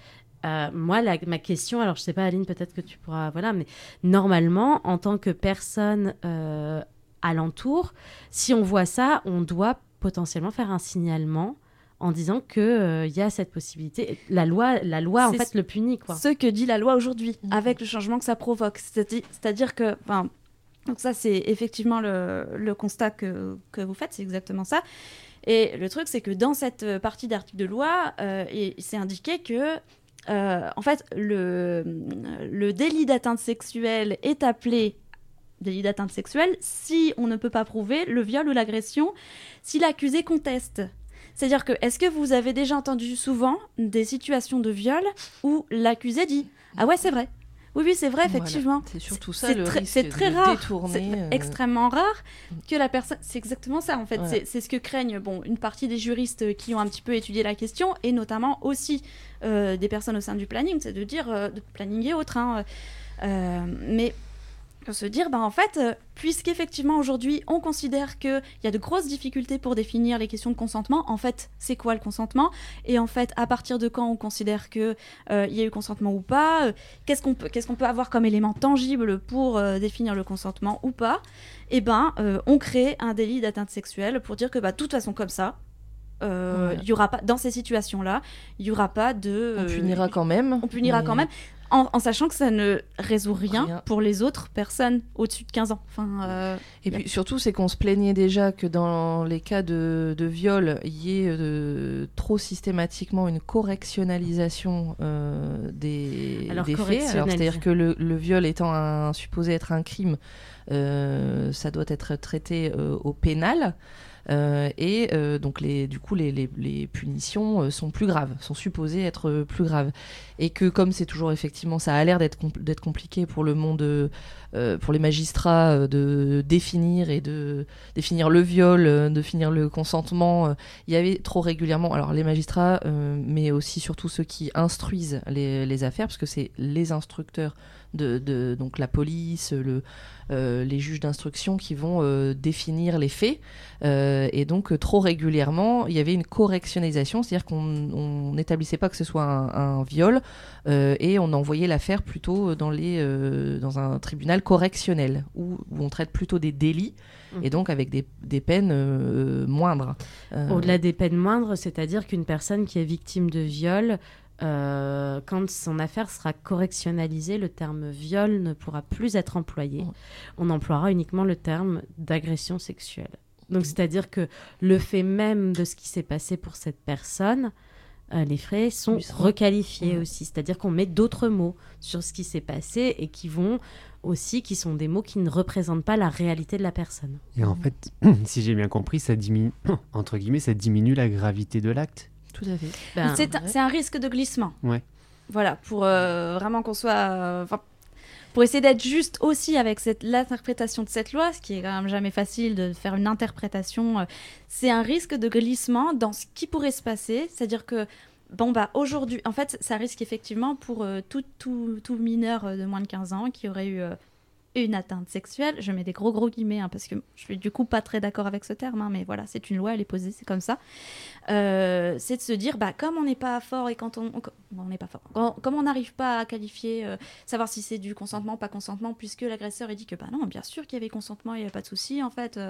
Moi, ma question, alors je sais pas, Aline, peut-être que tu pourras, voilà, mais normalement, en tant que personne alentour, si on voit ça, on doit potentiellement faire un signalement en disant que y a cette possibilité. La loi en fait le punit, quoi. Ce que dit la loi aujourd'hui, avec le changement que ça provoque, c'est-à-dire que, donc ça c'est effectivement le constat que vous faites, c'est exactement ça. Et le truc, c'est que dans cette partie d'article de loi, c'est indiqué que en fait, le délit d'atteinte sexuelle est appelé délit d'atteinte sexuelle si on ne peut pas prouver le viol ou l'agression, si l'accusé conteste. C'est-à-dire que, est-ce que vous avez déjà entendu souvent des situations de viol où l'accusé dit « Ah ouais, c'est vrai ». Oui, c'est vrai, effectivement. Voilà. C'est surtout ça, le risque c'est très de rare, détourner. C'est extrêmement rare que la personne... C'est exactement ça, en fait. Voilà. C'est ce que craignent une partie des juristes qui ont un petit peu étudié la question, et notamment aussi des personnes au sein du planning, c'est de dire, de planning et autres. Mais pour se dire, en fait, puisqu'effectivement, aujourd'hui, on considère qu'il y a de grosses difficultés pour définir les questions de consentement, en fait, c'est quoi le consentement ? Et en fait, à partir de quand on considère qu'il y a eu consentement ou pas ? Qu'est-ce qu'on peut avoir comme élément tangible pour définir le consentement ou pas ? On crée un délit d'atteinte sexuelle pour dire que, de toute façon, comme ça, il y aura pas, dans ces situations-là, il y aura pas de... On punira quand même. On punira quand même, en sachant que ça ne résout rien pour les autres personnes au-dessus de 15 ans. Enfin, et puis surtout, c'est qu'on se plaignait déjà que dans les cas de viol, il y ait trop systématiquement une correctionnalisation des faits. Alors, c'est-à-dire que le viol étant supposé être un crime, ça doit être traité au pénal. Donc les punitions sont plus graves, sont supposées être plus graves, et que comme c'est toujours effectivement, ça a l'air d'être compliqué pour le monde, pour les magistrats de définir le viol, définir le consentement. Il y avait trop régulièrement, alors les magistrats, mais aussi surtout ceux qui instruisent les affaires, parce que c'est les instructeurs donc la police, les juges d'instruction qui vont définir les faits, et donc trop régulièrement il y avait une correctionnalisation, c'est-à-dire qu'on n'établissait pas que ce soit un viol, et on envoyait l'affaire plutôt dans un tribunal correctionnel où on traite plutôt des délits, et donc avec des peines moindres. Au-delà des peines moindres, c'est-à-dire qu'une personne qui est victime de viol, quand son affaire sera correctionnalisée, le terme viol ne pourra plus être employé. On emploiera uniquement le terme d'agression sexuelle. Donc, c'est-à-dire que le fait même de ce qui s'est passé pour cette personne, les faits sont requalifiés aussi. C'est-à-dire qu'on met d'autres mots sur ce qui s'est passé et qui sont des mots qui ne représentent pas la réalité de la personne. Et en fait, si j'ai bien compris, ça diminue, entre guillemets, ça diminue la gravité de l'acte. Tout à fait. C'est un risque de glissement. Ouais. Voilà, pour vraiment qu'on soit... pour essayer d'être juste aussi avec l'interprétation de cette loi, ce qui est quand même jamais facile de faire une interprétation, c'est un risque de glissement dans ce qui pourrait se passer. C'est-à-dire que, aujourd'hui, en fait, ça risque effectivement pour tout mineur de moins de 15 ans qui aurait eu... une atteinte sexuelle, je mets des gros guillemets, parce que je suis du coup pas très d'accord avec ce terme, mais voilà, c'est une loi, elle est posée, c'est comme ça. C'est de se dire, comme on n'est pas fort, et quand on n'est pas fort, comme on n'arrive pas à qualifier, savoir si c'est du consentement, pas consentement, puisque l'agresseur il dit que non, bien sûr qu'il y avait consentement, il n'y avait pas de souci, en fait.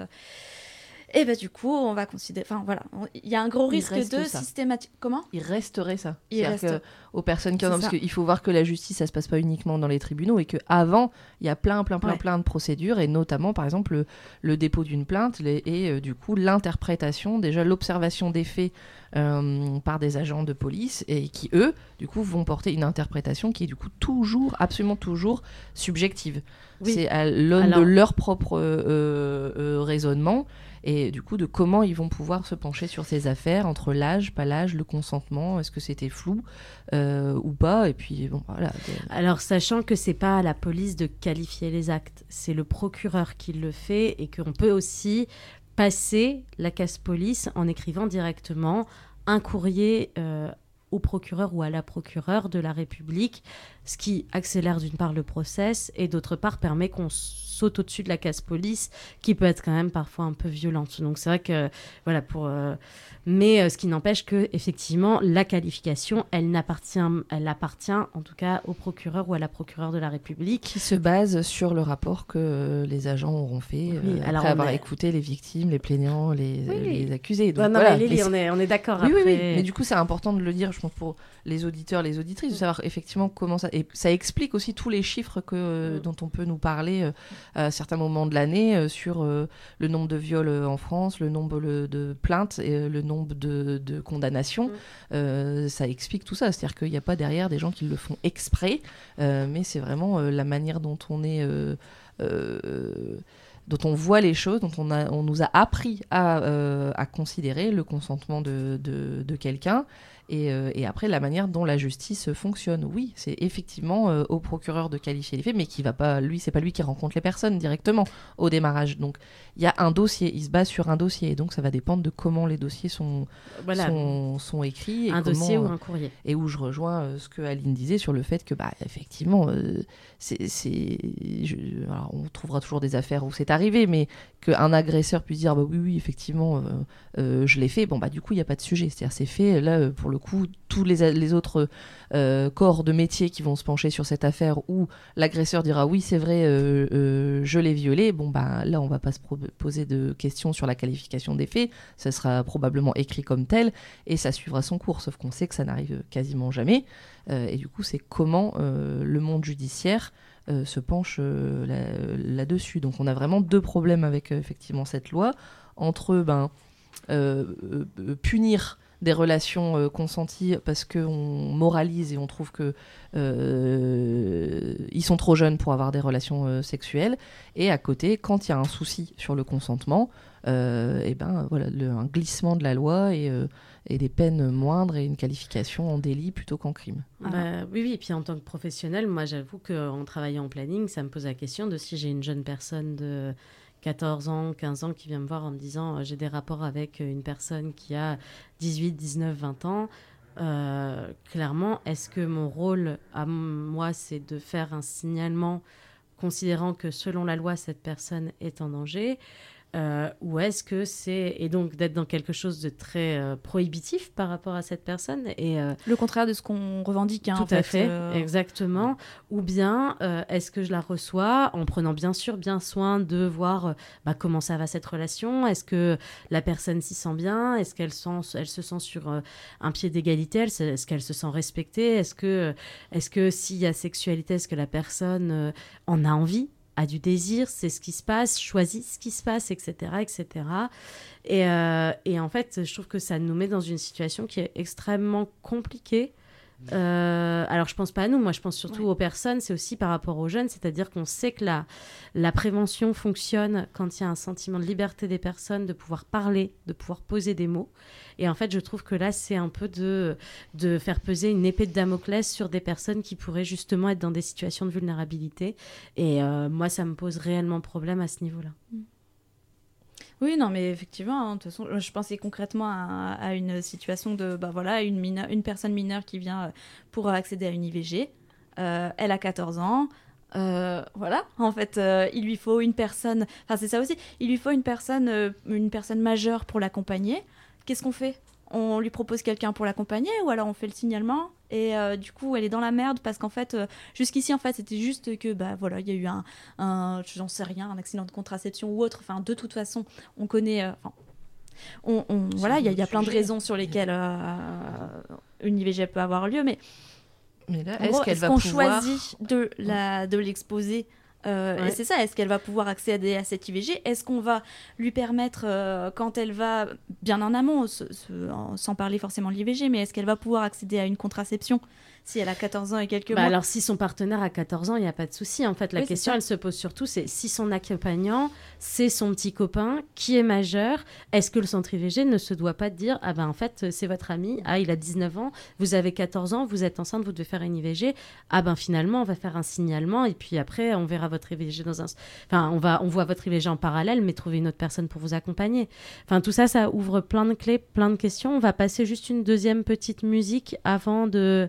Et du coup, on va considérer... Enfin, voilà. Il y a un gros risque de systématique... Comment ? Il resterait ça. C'est-à-dire qu'aux personnes qui en ont... Parce qu'il faut voir que la justice, ça se passe pas uniquement dans les tribunaux, et qu'avant, il y a plein de procédures, et notamment, par exemple, le dépôt d'une plainte, et du coup, l'interprétation, déjà l'observation des faits par des agents de police, et qui, eux, du coup, vont porter une interprétation qui est, du coup, absolument toujours subjective. Oui. C'est à l'aune de leur propre raisonnement, et du coup de comment ils vont pouvoir se pencher sur ces affaires, entre l'âge, pas l'âge, le consentement, est-ce que c'était flou ou pas, et puis voilà. Alors sachant que c'est pas à la police de qualifier les actes, c'est le procureur qui le fait, et qu'on peut aussi passer la case police en écrivant directement un courrier au procureur ou à la procureure de la République, ce qui accélère d'une part le process et d'autre part permet qu'on saute au-dessus de la case police, qui peut être quand même parfois un peu violente. Donc c'est vrai que voilà, mais ce qui n'empêche que effectivement la qualification, elle appartient en tout cas au procureur ou à la procureure de la République, qui se base sur le rapport que les agents auront fait après avoir écouté les victimes, les plaignants, les accusés. Donc, mais Lily, on est d'accord. Oui, mais du coup c'est important de le dire, je pense, pour les auditeurs, les auditrices, de savoir effectivement comment ça... Et ça explique aussi tous les chiffres dont on peut nous parler à certains moments de l'année sur le nombre de viols en France, le nombre de plaintes et le nombre de condamnations. Ça explique tout ça, c'est-à-dire qu'il n'y a pas derrière des gens qui le font exprès, mais c'est vraiment la manière dont on est... dont on voit les choses, dont on nous a appris à considérer le consentement de quelqu'un, et après la manière dont la justice fonctionne. Oui, c'est effectivement au procureur de qualifier les faits, mais qui va pas, c'est pas lui qui rencontre les personnes directement au démarrage. Donc il y a un dossier, il se base sur un dossier, et donc ça va dépendre de comment les dossiers sont écrits. Et dossier ou un courrier. Et où je rejoins ce que Aline disait sur le fait que effectivement, alors, on trouvera toujours des affaires où c'est arrivé, mais qu'un agresseur puisse dire oui, effectivement, je l'ai fait, du coup il n'y a pas de sujet, c'est-à-dire c'est fait, là pour le coup, tous les autres corps de métier qui vont se pencher sur cette affaire où l'agresseur dira oui, c'est vrai, je l'ai violée, bon, bah, là, on va pas se poser de questions sur la qualification des faits, ça sera probablement écrit comme tel et ça suivra son cours, sauf qu'on sait que ça n'arrive quasiment jamais. Et du coup, c'est comment le monde judiciaire se penche là-dessus. Donc, on a vraiment deux problèmes avec effectivement cette loi, entre punir des relations consenties parce qu'on moralise et on trouve que ils sont trop jeunes pour avoir des relations sexuelles, et à côté, quand il y a un souci sur le consentement, voilà, un glissement de la loi et des peines moindres et une qualification en délit plutôt qu'en crime. Oui, et puis en tant que professionnel, moi j'avoue qu'en travaillant en planning, ça me pose la question de si j'ai une jeune personne de 14 ans, 15 ans qui vient me voir en me disant j'ai des rapports avec une personne qui a 18, 19, 20 ans. Clairement, est-ce que mon rôle à moi, c'est de faire un signalement considérant que selon la loi, cette personne est en danger, ou est-ce que c'est... Et donc d'être dans quelque chose de très prohibitif par rapport à cette personne et, le contraire de ce qu'on revendique. Hein, tout à fait, exactement. Ou bien, est-ce que je la reçois en prenant bien sûr bien soin de voir comment ça va cette relation. Est-ce que la personne s'y sent bien? Est-ce qu'elle se sent sur un pied d'égalité? Est-ce qu'elle se sent respectée? Est-ce que s'il y a sexualité, est-ce que la personne en a envie, a du désir, c'est ce qui se passe, choisit ce qui se passe, etc. etc. Et en fait, je trouve que ça nous met dans une situation qui est extrêmement compliquée. Alors, je pense pas à nous, moi je pense surtout aux personnes, c'est aussi par rapport aux jeunes, c'est-à-dire qu'on sait que la prévention fonctionne quand il y a un sentiment de liberté des personnes, de pouvoir parler, de pouvoir poser des mots. Et en fait, je trouve que là, c'est un peu de faire peser une épée de Damoclès sur des personnes qui pourraient justement être dans des situations de vulnérabilité. Et moi, ça me pose réellement problème à ce niveau-là. Oui, non, mais effectivement, de toute façon, je pensais concrètement à une situation de, une personne mineure qui vient pour accéder à une IVG. Elle a 14 ans. Voilà, en fait, il lui faut une personne... Enfin, c'est ça aussi. Il lui faut une personne majeure pour l'accompagner. Qu'est-ce qu'on fait? On lui propose quelqu'un pour l'accompagner ou alors on fait le signalement et du coup elle est dans la merde parce qu'en fait jusqu'ici en fait c'était juste que il y a eu j'en sais rien, un accident de contraception ou autre, enfin de toute façon on connaît voilà, il y a plein de raisons sur lesquelles une IVG peut avoir lieu, mais là, est-ce qu'on choisit de l'exposer? Et c'est ça, est-ce qu'elle va pouvoir accéder à cette IVG? Est-ce qu'on va lui permettre, quand elle va, bien en amont, sans parler forcément de l'IVG, mais est-ce qu'elle va pouvoir accéder à une contraception si elle a 14 ans et quelques mois? Alors, si son partenaire a 14 ans, il n'y a pas de souci. En fait, la question, elle se pose surtout, c'est si son accompagnant, c'est son petit copain qui est majeur, est-ce que le centre IVG ne se doit pas de dire, en fait, c'est votre ami, il a 19 ans, vous avez 14 ans, vous êtes enceinte, vous devez faire une IVG, finalement, on va faire un signalement, et puis après, on verra votre IVG on voit votre IVG en parallèle, mais trouver une autre personne pour vous accompagner. Enfin, tout ça, ça ouvre plein de clés, plein de questions. On va passer juste une deuxième petite musique avant de...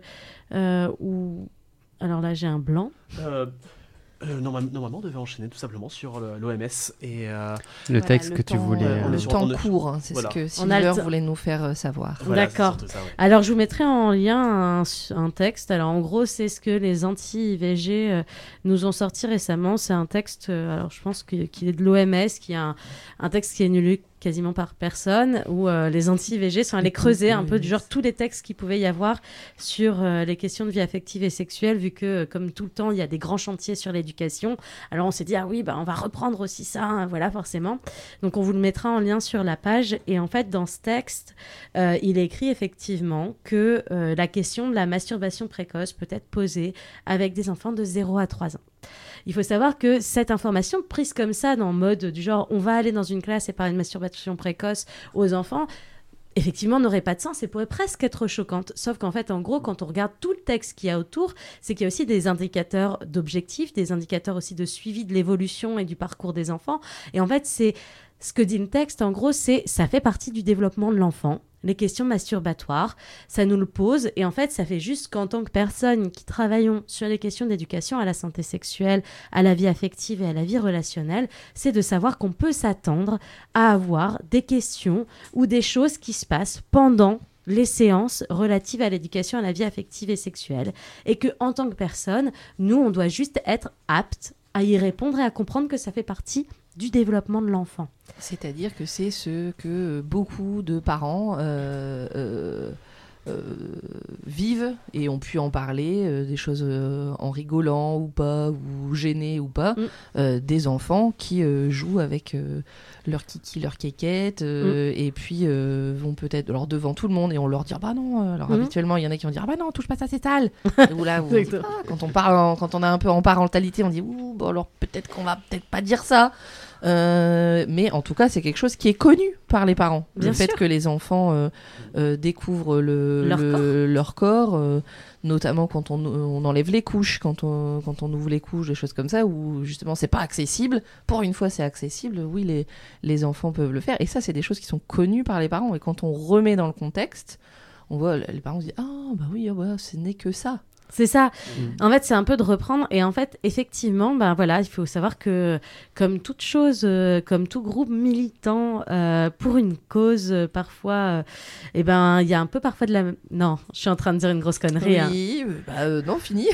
Alors là, j'ai un blanc. Normalement, on devait enchaîner tout simplement sur l'OMS et le texte que tu voulais. Le temps court, c'est ce que Silver voulait nous faire savoir. Voilà, d'accord. Alors, je vous mettrai en lien un texte. Alors, en gros, c'est ce que les anti-IVG nous ont sorti récemment. C'est un texte, alors je pense qu'il est de l'OMS, qui est un texte qui est lu quasiment par personne, où les anti-IVG sont allés creuser un peu du genre tous les textes qu'il pouvait y avoir sur les questions de vie affective et sexuelle, vu que, comme tout le temps, il y a des grands chantiers sur l'éducation. Alors on s'est dit, on va reprendre aussi ça, hein, voilà, forcément. Donc on vous le mettra en lien sur la page. Et en fait, dans ce texte, il est écrit effectivement que la question de la masturbation précoce peut être posée avec des enfants de 0 à 3 ans. Il faut savoir que cette information prise comme ça, dans le mode du genre on va aller dans une classe et parler de masturbation précoce aux enfants, effectivement n'aurait pas de sens et pourrait presque être choquante. Sauf qu'en fait, en gros, quand on regarde tout le texte qu'il y a autour, c'est qu'il y a aussi des indicateurs d'objectifs, des indicateurs aussi de suivi de l'évolution et du parcours des enfants. Et en fait, c'est ce que dit le texte, en gros, ça fait partie du développement de l'enfant. Les questions masturbatoires, ça nous le pose et en fait ça fait juste qu'en tant que personne qui travaillons sur les questions d'éducation à la santé sexuelle, à la vie affective et à la vie relationnelle, c'est de savoir qu'on peut s'attendre à avoir des questions ou des choses qui se passent pendant les séances relatives à l'éducation à la vie affective et sexuelle. Et qu'en tant que personne, nous, on doit juste être apte à y répondre et à comprendre que ça fait partie du développement de l'enfant. C'est-à-dire que c'est ce que beaucoup de parents vivent et ont pu en parler, des choses en rigolant ou pas, ou gênés ou pas, des enfants qui jouent avec leur kiki, leur kékette, et puis vont peut-être alors devant tout le monde et on leur dit bah non, alors habituellement il y en a qui vont dire bah non, touche pas ça, c'est sale. Ou là, on dit, quand on parle, quand on a un peu en parentalité, on dit bon alors peut-être qu'on va peut-être pas dire ça. Mais en tout cas, c'est quelque chose qui est connu par les parents. Le fait que les enfants découvrent leur corps, notamment quand on enlève les couches, quand on ouvre les couches, des choses comme ça, où justement c'est pas accessible. Pour une fois, c'est accessible. Oui, les enfants peuvent le faire. Et ça, c'est des choses qui sont connues par les parents. Et quand on remet dans le contexte, on voit les parents se disent ah bah oui, ce n'est que ça. C'est ça. En fait, c'est un peu de reprendre. Et en fait, effectivement, ben voilà, il faut savoir que, comme toute chose, comme tout groupe militant pour une cause, parfois, il y a un peu parfois de la... Non, je suis en train de dire une grosse connerie. Oui, non, fini.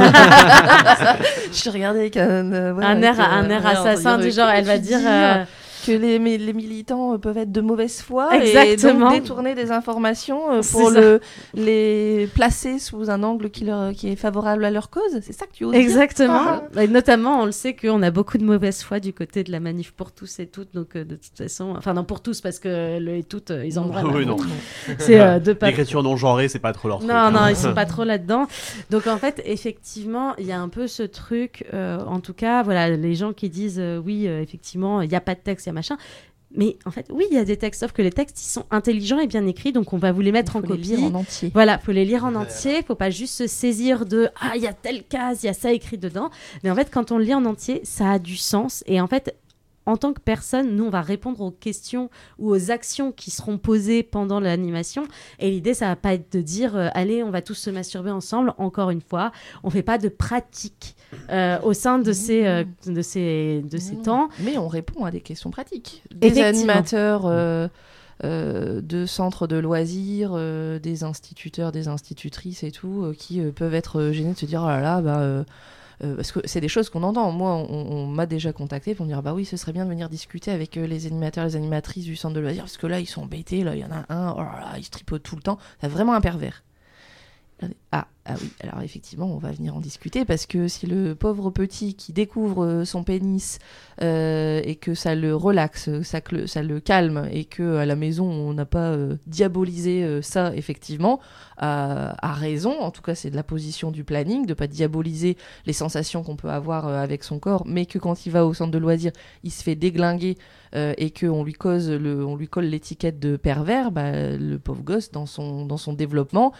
Je suis regardée avec un air assassin du genre, elle va dire... que les militants peuvent être de mauvaise foi. Exactement. Et donc détourner des informations pour les placer sous un angle qui est favorable à leur cause. C'est ça que tu oses Exactement. dire. Et notamment, on le sait qu'on a beaucoup de mauvaise foi du côté de la manif pour tous et toutes. Donc, de toute façon... Enfin, non, pour tous, parce que le et toutes, ils ont vraiment... Oui, non. C'est deux pas... L'écriture non genrée, c'est pas trop leur truc. Non, ils sont pas trop là-dedans. Donc, en fait, effectivement, il y a un peu ce truc... en tout cas, voilà, les gens qui disent oui, effectivement, il n'y a pas de texte, machin. Mais en fait, oui, il y a des textes, sauf que les textes, ils sont intelligents et bien écrits, donc on va vous les mettre en copie. Il faut les lire en entier. Voilà, faut les lire en entier, faut pas juste se saisir de « Ah, il y a telle case, il y a ça écrit dedans ». Mais en fait, quand on le lit en entier, ça a du sens. Et en fait, en tant que personne, nous, on va répondre aux questions ou aux actions qui seront posées pendant l'animation. Et l'idée, ça va pas être de dire allez, on va tous se masturber ensemble. Encore une fois, on fait pas de pratique au sein de ces temps. Mais on répond à des questions pratiques. Des animateurs de centres de loisirs, des instituteurs, des institutrices et tout, qui peuvent être gênés de se dire oh là là, parce que c'est des choses qu'on entend. Moi, on m'a déjà contacté pour me dire bah oui, ce serait bien de venir discuter avec les animateurs, les animatrices du centre de loisirs, parce que là, ils sont embêtés. Là, il y en a un, oh là là, il se tripote tout le temps. C'est vraiment un pervers. Ah oui, alors effectivement, on va venir en discuter parce que si le pauvre petit qui découvre son pénis et que ça le relaxe, ça le calme et qu'à la maison, on n'a pas diabolisé ça, effectivement, a raison. En tout cas, c'est de la position du planning, de ne pas diaboliser les sensations qu'on peut avoir avec son corps, mais que quand il va au centre de loisirs, il se fait déglinguer et qu'on lui colle l'étiquette de pervers, le pauvre gosse, dans son développement,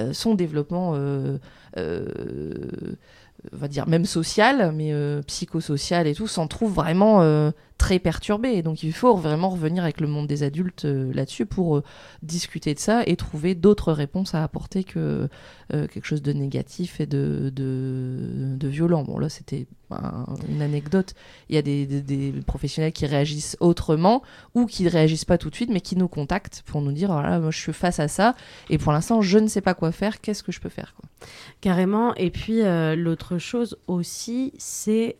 on va dire même social, mais psychosocial et tout, s'en trouve vraiment très perturbé. Donc il faut vraiment revenir avec le monde des adultes là-dessus pour discuter de ça et trouver d'autres réponses à apporter que quelque chose de négatif et de violent. Bon là c'était une anecdote. Il y a des professionnels qui réagissent autrement ou qui ne réagissent pas tout de suite mais qui nous contactent pour nous dire voilà, moi je suis face à ça et pour l'instant je ne sais pas quoi faire, qu'est-ce que je peux faire quoi. Carrément. Et puis l'autre chose aussi c'est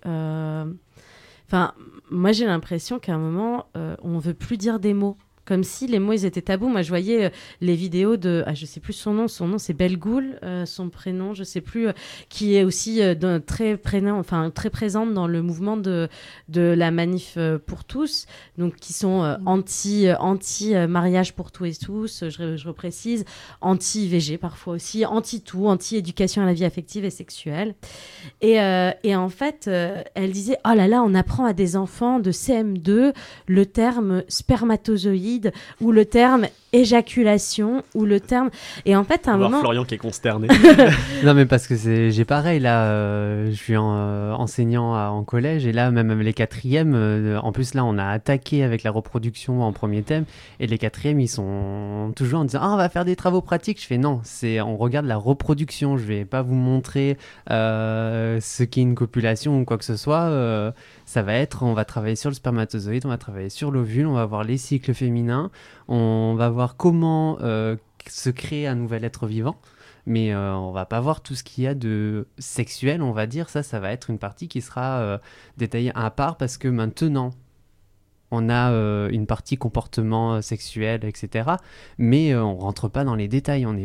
moi j'ai l'impression qu'à un moment on veut plus dire des mots. Comme si les mots ils étaient tabous. Moi je voyais les vidéos de je sais plus son nom c'est Belgoul, son prénom je sais plus, qui est aussi très présente dans le mouvement de la manif pour tous, donc qui sont anti mariage pour tous et tous, je reprécise, anti IVG parfois aussi, anti tout, anti éducation à la vie affective et sexuelle, et en fait elle disait oh là là, on apprend à des enfants de CM2 le terme spermatozoïde ou le terme éjaculation ou le terme, et en fait à un moment Florian qui est consterné. Non mais parce que j'ai pareil là, je suis enseignant en collège et là même les quatrièmes, en plus là on a attaqué avec la reproduction en premier thème et les quatrièmes ils sont toujours en disant on va faire des travaux pratiques. Je fais non, on regarde la reproduction, je vais pas vous montrer ce qu'est une copulation ou quoi que ce soit. Ça va être, on va travailler sur le spermatozoïde, on va travailler sur l'ovule, on va voir les cycles féminins, on va voir comment se créer un nouvel être vivant. Mais on va pas voir tout ce qu'il y a de sexuel, on va dire. Ça va être une partie qui sera détaillée à part parce que maintenant, on a une partie comportement sexuel, etc. Mais on rentre pas dans les détails. On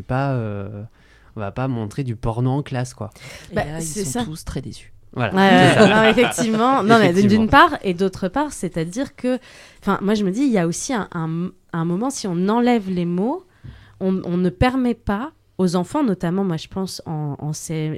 va pas montrer du porno en classe, quoi. Et là, ils sont tous très déçus. Voilà. Non, effectivement. Non, mais d'une part et d'autre part, c'est-à-dire que, moi je me dis, il y a aussi un moment, si on enlève les mots, on ne permet pas aux enfants, notamment, moi je pense en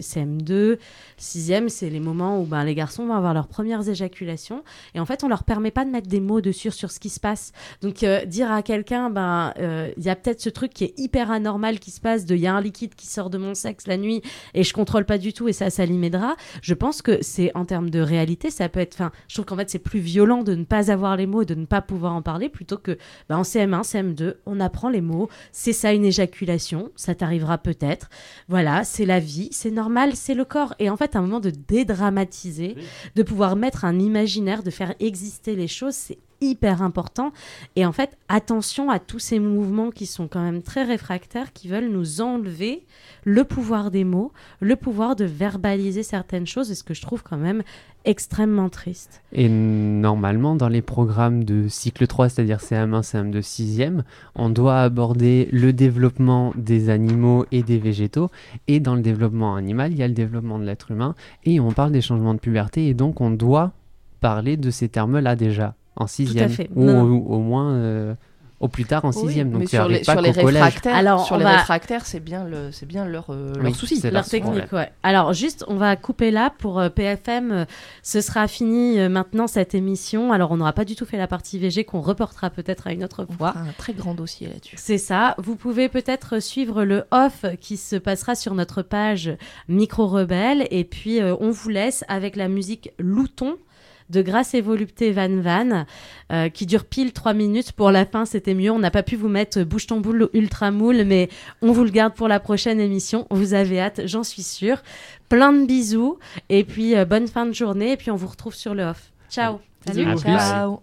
CM2, 6e, c'est les moments où les garçons vont avoir leurs premières éjaculations. Et en fait, on leur permet pas de mettre des mots dessus sur ce qui se passe. Donc, dire à quelqu'un, il y a peut-être ce truc qui est hyper anormal qui se passe, il y a un liquide qui sort de mon sexe la nuit et je contrôle pas du tout et ça salit mes draps. Je pense que c'est, en termes de réalité, ça peut être... je trouve qu'en fait, c'est plus violent de ne pas avoir les mots et de ne pas pouvoir en parler plutôt que en CM1, CM2, on apprend les mots. C'est ça une éjaculation, ça t'arrivera peut-être. Voilà, c'est la vie, c'est normal, c'est le corps. Et en fait, à un moment de dédramatiser, de pouvoir mettre un imaginaire, de faire exister les choses, c'est hyper important. Et en fait, attention à tous ces mouvements qui sont quand même très réfractaires, qui veulent nous enlever le pouvoir des mots, le pouvoir de verbaliser certaines choses, et ce que je trouve quand même extrêmement triste. Et normalement, dans les programmes de cycle 3, c'est-à-dire CM1, CM2, 6e, on doit aborder le développement des animaux et des végétaux. Et dans le développement animal, il y a le développement de l'être humain. Et on parle des changements de puberté. Et donc, on doit parler de ces termes-là déjà en 6e. Ou au moins... au plus tard en 6e, donc sur les réfractaires, alors, réfractaires, c'est bien leur souci, leur technique. Ouais. Alors juste, on va couper là pour PFM. Ce sera fini maintenant cette émission. Alors on n'aura pas du tout fait la partie VG qu'on reportera peut-être à une autre fois. On fera un très grand dossier là-dessus. C'est ça. Vous pouvez peut-être suivre le off qui se passera sur notre page Micro Rebelle. Et puis on vous laisse avec la musique Louton de Grâce et Volupté Van Van, qui dure pile 3 minutes. Pour la fin, c'était mieux. On n'a pas pu vous mettre Bouge ton boule Ultra Moule, mais on vous le garde pour la prochaine émission. Vous avez hâte, j'en suis sûre. Plein de bisous, et puis bonne fin de journée, et puis on vous retrouve sur le off. Ciao. Salut. Ciao.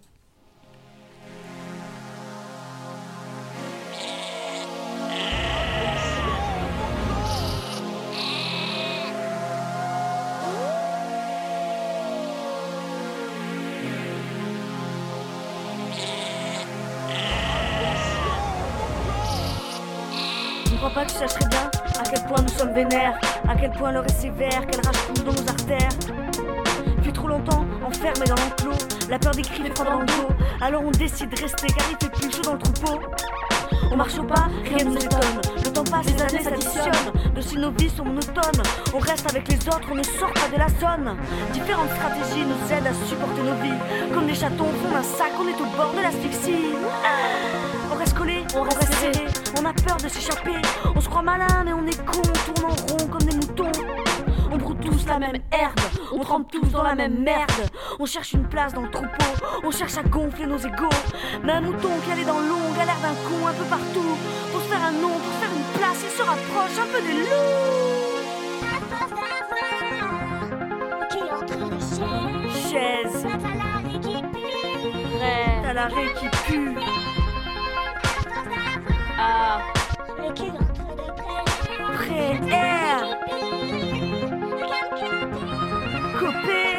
Pas que tu sacherais bien à quel point nous sommes vénères, à quel point l'heure est sévère, qu'elle rage coule dans nos artères. Depuis trop longtemps, enfermés dans l'enclos, la peur des cris les prend dans le dos. Alors on décide de rester car il fait plus chaud dans le troupeau. On marche au pas, rien ne nous étonne. Le temps passe, les années s'additionnent. De si nos vies sont monotones, on reste avec les autres, on ne sort pas de la zone. Différentes stratégies nous aident à supporter nos vies. Comme des chatons au fond d'un sac, on est au bord de l'asphyxie. On reste collé, on reste serré, on a peur de s'échapper. On se croit malin mais on est con, on tourne en rond comme des moutons. On broute tous la même herbe, on trempe tous dans la même merde. On cherche une place dans le troupeau, on cherche à gonfler nos égos. Mais un mouton qui allait dans l'ombre, galère d'un con un peu partout. Pour se faire un nom, pour faire une place, il se rapproche un peu des loups. Chaise, t'as l'arrêt qui pue. Ah, prêt, air, copé.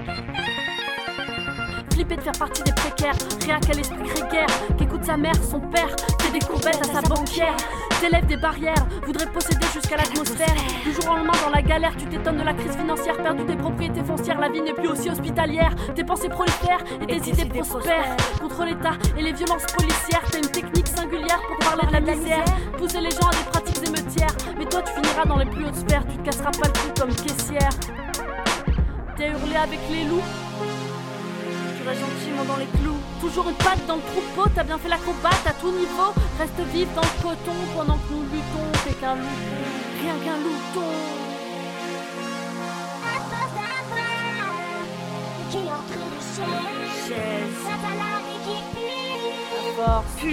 Flipper de faire partie des précaires, rien qu'à l'esprit grégaire, qu'écoute sa mère, son père, fait des courbettes à sa banquière. T'élèves des barrières, voudrais posséder jusqu'à l'atmosphère. Du jour au lendemain dans la galère, tu t'étonnes de la crise financière. Perdu tes propriétés foncières, la vie n'est plus aussi hospitalière. Tes pensées prolifèrent et tes idées prospèrent. Contre l'État et les violences policières, t'as une technique singulière pour parler de la misère. Pousser les gens à des pratiques émeutières. Mais toi tu finiras dans les plus hautes sphères, tu te casseras pas le cou comme caissière. T'as hurlé avec les loups, tu restes gentiment dans les clous. Toujours une patte dans le troupeau, t'as bien fait la combatte à tout niveau. Reste vif dans le coton pendant que nous luttons. T'es qu'un louton, rien qu'un louton. Qui entre les chaises, la force pue.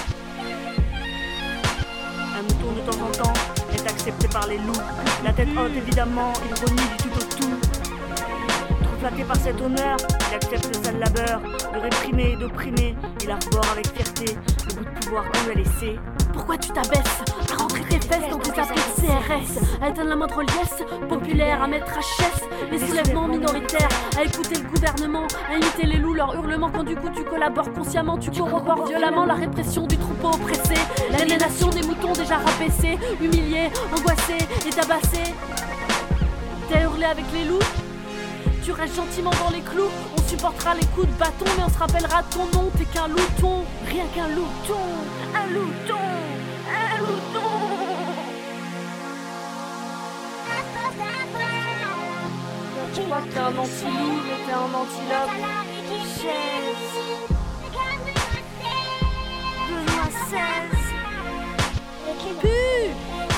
Un mouton de temps en temps est accepté par les loups. La tête haute évidemment, il renie du tout au tout. Trop flatté par cet honneur, il accepte le sale labeur de réprimer, d'opprimer. Il arbore avec fierté le bout de pouvoir qu'on lui a laissé. Pourquoi tu t'abaisses à rentrer tes fesses dans tes appels de CRS, à éteindre la moindre liesse populaire, à mettre HS les soulèvements minoritaires, à écouter le gouvernement, à imiter les loups, leurs hurlements quand du coup tu collabores consciemment, tu corrobores violemment la répression du troupeau oppressé, l'aliénation des moutons déjà rabaissés, humiliés, angoissés et tabassés. T'as hurlé avec les loups? Tu restes gentiment dans les clous, on supportera les coups de bâton, mais on se rappellera ton nom, t'es qu'un louton, rien qu'un louton, un louton, un louton. Tu crois que t'es un anti-loup, mais t'es un antilope. Chaise. Benoît XVI. Pu.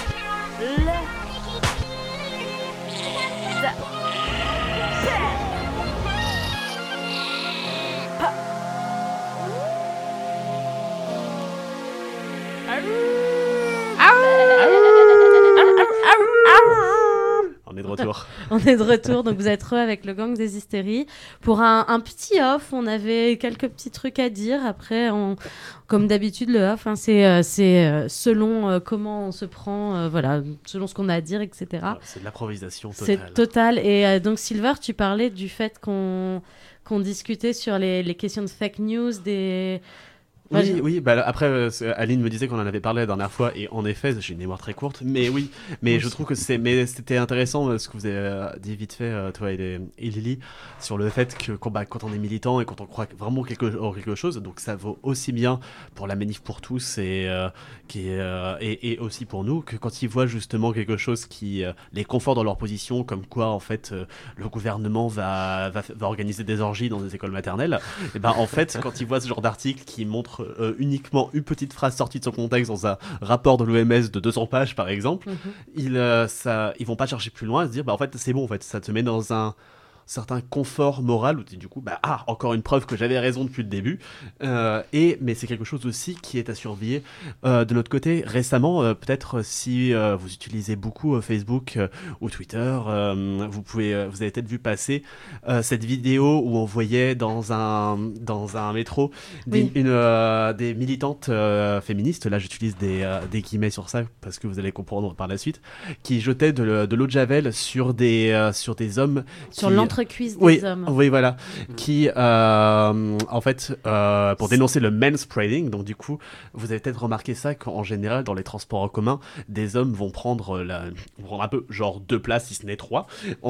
On est de retour. On est de retour, donc vous êtes avec le gang des hystéries. Pour un petit off, on avait quelques petits trucs à dire. Après, comme d'habitude, le off, hein, c'est selon comment on se prend, voilà, selon ce qu'on a à dire, etc. C'est de l'improvisation totale. C'est total. Et donc, Silver, tu parlais du fait qu'on discutait sur les questions de fake news, des... Oui, bah, après, Aline me disait qu'on en avait parlé la dernière fois, et en effet, j'ai une mémoire très courte, mais oui, mais je trouve que c'était intéressant ce que vous avez dit vite fait, toi et Lily, sur le fait que quand on est militant et quand on croit vraiment quelque chose, donc ça vaut aussi bien pour la manif pour tous et aussi pour nous, que quand ils voient justement quelque chose qui les conforte dans leur position, comme quoi en fait le gouvernement va organiser des orgies dans des écoles maternelles, et ben en fait quand ils voient ce genre d'article qui montre uniquement une petite phrase sortie de son contexte dans un rapport de l'OMS de 200 pages par exemple, ils vont pas chercher plus loin et se dire bah en fait c'est bon, en fait ça te met dans un certain confort moral où tu dis du coup encore une preuve que j'avais raison depuis le début, mais c'est quelque chose aussi qui est à surveiller de notre côté. Récemment, peut-être si vous utilisez beaucoup Facebook ou Twitter, vous avez peut-être vu passer cette vidéo où on voyait dans un métro des militantes féministes, là j'utilise des guillemets sur ça parce que vous allez comprendre par la suite, qui jetaient de l'eau de javel sur des hommes sur l'entrecuisse des hommes. Oui, voilà. Qui, en fait, pour dénoncer le manspreading, donc du coup, vous avez peut-être remarqué ça qu'en général, dans les transports en commun, des hommes vont prendre un peu genre 2 places, si ce n'est 3,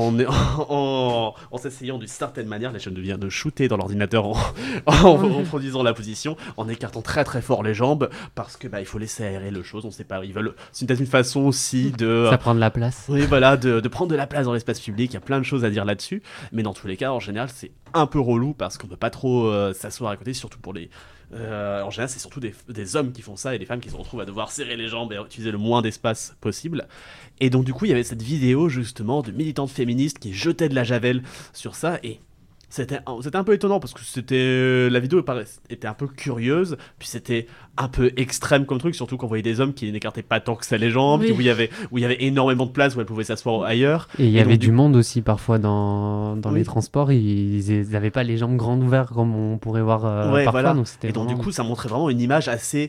en s'essayant d'une certaine manière, là je viens de shooter dans l'ordinateur en produisant la position, en écartant très très fort les jambes, parce que il faut laisser aérer le chose, on sait pas, c'est peut-être une façon aussi de... Ça prend de la place. Oui, voilà, de prendre de la place dans l'espace public, il y a plein de choses à dire là-dessus, mais dans tous les cas, en général, c'est un peu relou parce qu'on peut pas trop s'asseoir à côté, surtout pour les... en général, c'est surtout des hommes qui font ça et des femmes qui se retrouvent à devoir serrer les jambes et utiliser le moins d'espace possible. Et donc, du coup, il y avait cette vidéo, justement, de militantes féministes qui jetaient de la javel sur ça, et c'était un peu étonnant parce que la vidéo était un peu curieuse, puis c'était un peu extrême comme truc, surtout quand on voyait des hommes qui n'écartaient pas tant que ça les jambes, où il y avait énormément de place où elles pouvaient s'asseoir ailleurs. Et il y avait du monde aussi parfois dans les transports, ils n'avaient pas les jambes grandes ouvertes comme on pourrait voir parfois. Voilà. Donc c'était donc du coup ça montrait vraiment une image assez...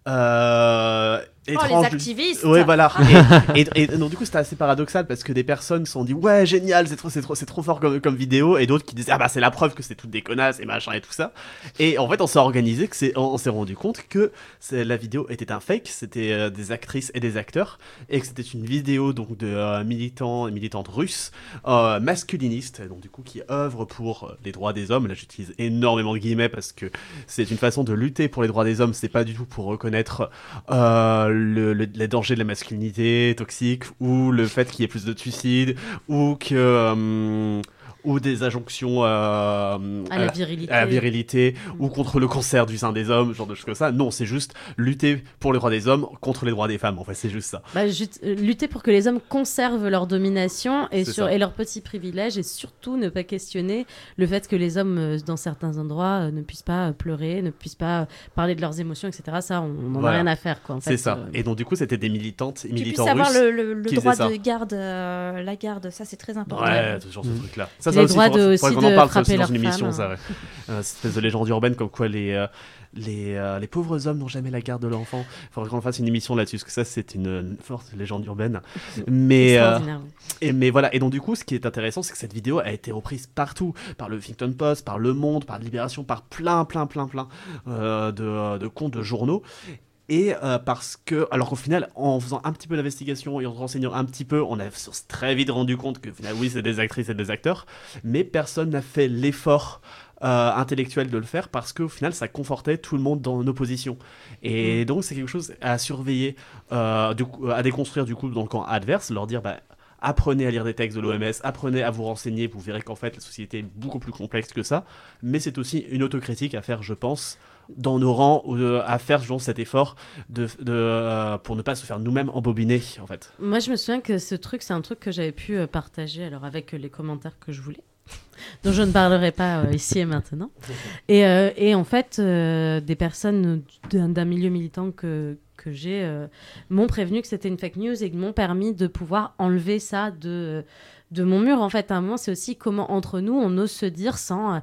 étrange. Les activistes. Ouais, voilà. et donc du coup c'était assez paradoxal parce que des personnes se sont dit ouais génial, c'est trop fort comme vidéo, et d'autres qui disaient c'est la preuve que c'est toutes des connasses et machin et tout ça. Et en fait on s'est organisé on s'est rendu compte que la vidéo était un fake, c'était des actrices et des acteurs, et que c'était une vidéo donc de militants et militantes russes masculinistes, donc du coup qui œuvrent pour les droits des hommes. Là j'utilise énormément de guillemets parce que c'est une façon de lutter pour les droits des hommes, c'est pas du tout pour reconnaître les dangers de la masculinité toxique, ou le fait qu'il y ait plus de suicides, ou ou des injonctions à la virilité, ou contre le cancer du sein des hommes, genre de choses comme ça. Non, c'est juste lutter pour les droits des hommes contre les droits des femmes. En fait, c'est juste ça. Lutter pour que les hommes conservent leur domination et leurs petits privilèges, et surtout ne pas questionner le fait que les hommes, dans certains endroits, ne puissent pas pleurer, ne puissent pas parler de leurs émotions, etc. Ça, on n'en a rien à faire, quoi. En fait, c'est ça. Et donc, du coup, c'était des militantes et militants russes. Tu puisses avoir le droit de garde, la garde, ça, c'est très important. Ouais, toujours ce truc-là. Ça les droits aussi de frapper leurs une émission, femmes. Ça, ouais. Cette espèce de légende urbaine comme quoi les pauvres hommes n'ont jamais la garde de l'enfant. Il faudrait qu'on fasse une émission là-dessus, parce que ça, c'est une forte légende urbaine. Mais voilà. Et donc, du coup, ce qui est intéressant, c'est que cette vidéo a été reprise partout, par le Huffington Post, par Le Monde, par Libération, par plein de comptes de journaux. Et parce que, alors qu'au final, en faisant un petit peu d'investigation et en se renseignant un petit peu, on a très vite rendu compte que, oui, c'est des actrices et des acteurs, mais personne n'a fait l'effort intellectuel de le faire, parce qu'au final, ça confortait tout le monde dans nos positions. Et donc, c'est quelque chose à surveiller, à déconstruire du coup dans le camp adverse, leur dire, apprenez à lire des textes de l'OMS, apprenez à vous renseigner, vous verrez qu'en fait, la société est beaucoup plus complexe que ça, mais c'est aussi une autocritique à faire, je pense, dans nos rangs, à faire cet effort pour ne pas se faire nous-mêmes embobiner, en fait. Moi, je me souviens que ce truc, c'est un truc que j'avais pu partager alors avec les commentaires que je voulais, dont je ne parlerai pas ici et maintenant. Et en fait, des personnes d'un milieu militant que j'ai m'ont prévenu que c'était une fake news et m'ont permis de pouvoir enlever ça de mon mur. En fait, à un moment, c'est aussi comment, entre nous, on ose se dire sans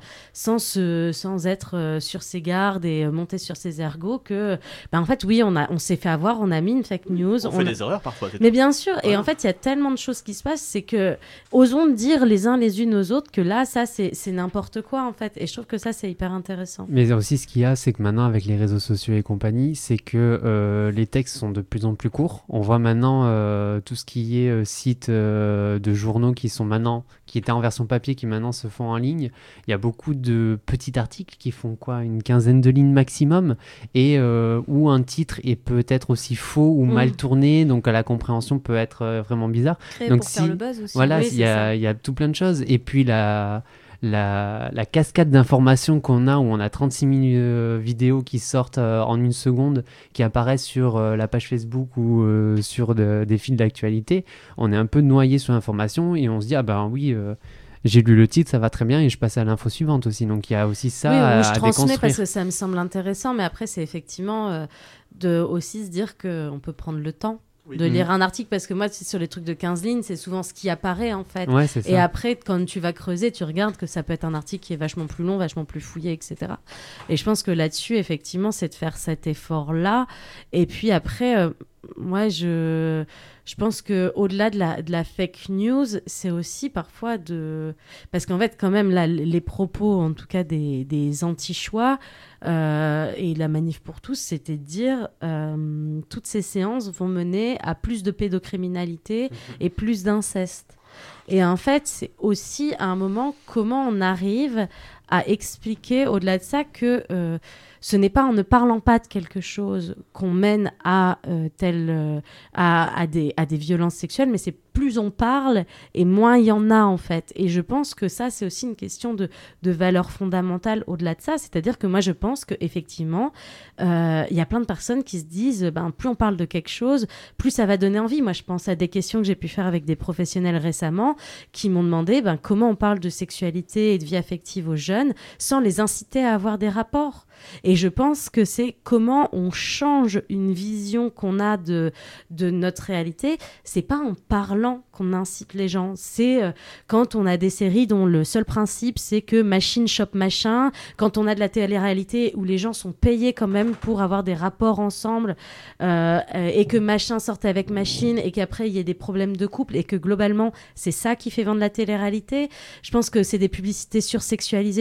être sur ses gardes et monter sur ses ergots que, en fait, oui, on s'est fait avoir, on a mis une fake news. On fait des erreurs parfois. Mais bien sûr, et en fait, il y a tellement de choses qui se passent, c'est que osons dire les uns les unes aux autres que là, ça, c'est n'importe quoi, en fait. Et je trouve que ça, c'est hyper intéressant. Mais aussi, ce qu'il y a, c'est que maintenant, avec les réseaux sociaux et compagnie, c'est que les textes sont de plus en plus courts. On voit maintenant tout ce qui est sites de journaux qui étaient en version papier, qui maintenant se font en ligne. Il y a beaucoup de petits articles qui font une quinzaine de lignes maximum, et où un titre est peut-être aussi faux ou mal tourné, donc la compréhension peut être vraiment bizarre. Donc faire le buzz aussi. Voilà, il y a tout plein de choses. Et puis la cascade d'informations qu'on a, où on a 36 000 vidéos qui sortent en une seconde, qui apparaissent sur la page Facebook ou sur des fils d'actualité, on est un peu noyé sur l'information et on se dit oui, j'ai lu le titre, ça va très bien, et je passe à l'info suivante aussi. Donc il y a aussi ça à je transmets déconstruire. parce que ça me semble intéressant, mais après c'est effectivement de aussi se dire qu'on peut prendre le temps de lire un article, parce que moi, sur les trucs de 15 lignes, c'est souvent ce qui apparaît, en fait. Ouais, c'est ça. Et après, quand tu vas creuser, tu regardes que ça peut être un article qui est vachement plus long, vachement plus fouillé, etc. Et je pense que là-dessus, effectivement, c'est de faire cet effort-là. Et puis après, moi, je pense qu'au-delà de la fake news, c'est aussi parfois parce qu'en fait, quand même, là, les propos, en tout cas des anti-choix, et la manif pour tous, c'était de dire toutes ces séances vont mener à plus de pédocriminalité et plus d'inceste. Et en fait, c'est aussi à un moment comment on arrive à expliquer au-delà de ça que ce n'est pas en ne parlant pas de quelque chose qu'on mène à des violences sexuelles, mais c'est plus on parle et moins il y en a, en fait. Et je pense que ça, c'est aussi une question de valeur fondamentale au-delà de ça. C'est-à-dire que moi, je pense qu'effectivement, il y a plein de personnes qui se disent plus on parle de quelque chose, plus ça va donner envie. Moi, je pense à des questions que j'ai pu faire avec des professionnels récemment qui m'ont demandé comment on parle de sexualité et de vie affective aux jeunes sans les inciter à avoir des rapports. Et je pense que c'est comment on change une vision qu'on a de notre réalité. C'est pas en parlant qu'on incite les gens. C'est quand on a des séries dont le seul principe c'est que machine chope machin, quand on a de la télé-réalité où les gens sont payés quand même pour avoir des rapports ensemble, et que machin sorte avec machine et qu'après il y ait des problèmes de couple, et que globalement c'est ça qui fait vendre la télé-réalité. Je pense que c'est des publicités sursexualisées,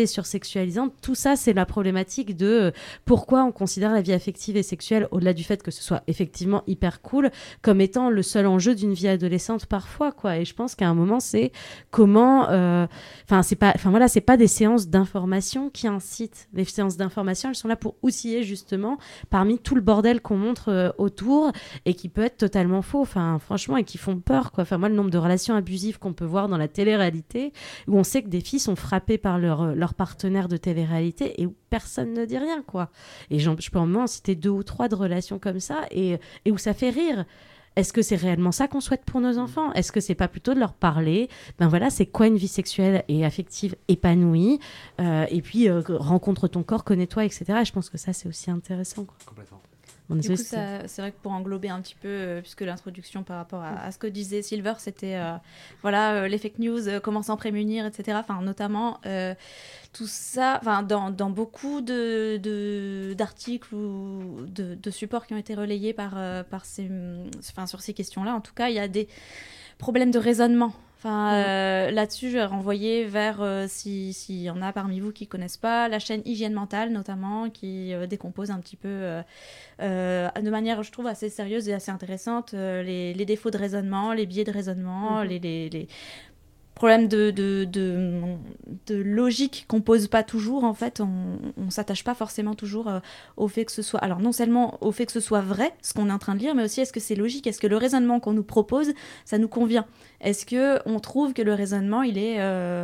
sursexualisante. Tout ça, c'est la problématique de pourquoi on considère la vie affective et sexuelle, au-delà du fait que ce soit effectivement hyper cool, comme étant le seul enjeu d'une vie adolescente parfois, quoi. Et je pense qu'à un moment, c'est comment... c'est pas des séances d'information qui incitent. Les séances d'information, elles sont là pour outiller justement parmi tout le bordel qu'on montre autour et qui peut être totalement faux, franchement, et qui font peur, quoi. Moi, le nombre de relations abusives qu'on peut voir dans la télé-réalité, où on sait que des filles sont frappées par leur partenaire de télé-réalité et où personne ne dit rien, quoi. Et je peux en citer 2 ou 3 de relations comme ça et où ça fait rire. Est-ce que c'est réellement ça qu'on souhaite pour nos enfants ? Est-ce que c'est pas plutôt de leur parler ? C'est quoi une vie sexuelle et affective épanouie ? Et puis, rencontre ton corps, connais-toi, etc. Et je pense que ça, c'est aussi intéressant, quoi. Complètement. Du coup, c'est vrai que pour englober un petit peu, puisque l'introduction par rapport à ce que disait Silver, c'était les fake news, comment s'en prémunir, etc. Notamment tout ça, dans beaucoup d'articles ou de supports qui ont été relayés sur ces questions-là, en tout cas, il y a des problèmes de raisonnement. Là-dessus, je vais renvoyer vers, s'il y en a parmi vous qui ne connaissent pas, la chaîne Hygiène Mentale, notamment, qui décompose un petit peu, de manière, je trouve, assez sérieuse et assez intéressante, les défauts de raisonnement, les biais de raisonnement, les problèmes de logique qu'on pose pas toujours. En fait, on s'attache pas forcément toujours au fait que ce soit... Alors, non seulement au fait que ce soit vrai, ce qu'on est en train de lire, mais aussi est-ce que c'est logique ? Est-ce que le raisonnement qu'on nous propose, ça nous convient ? Est-ce qu'on trouve que le raisonnement, il est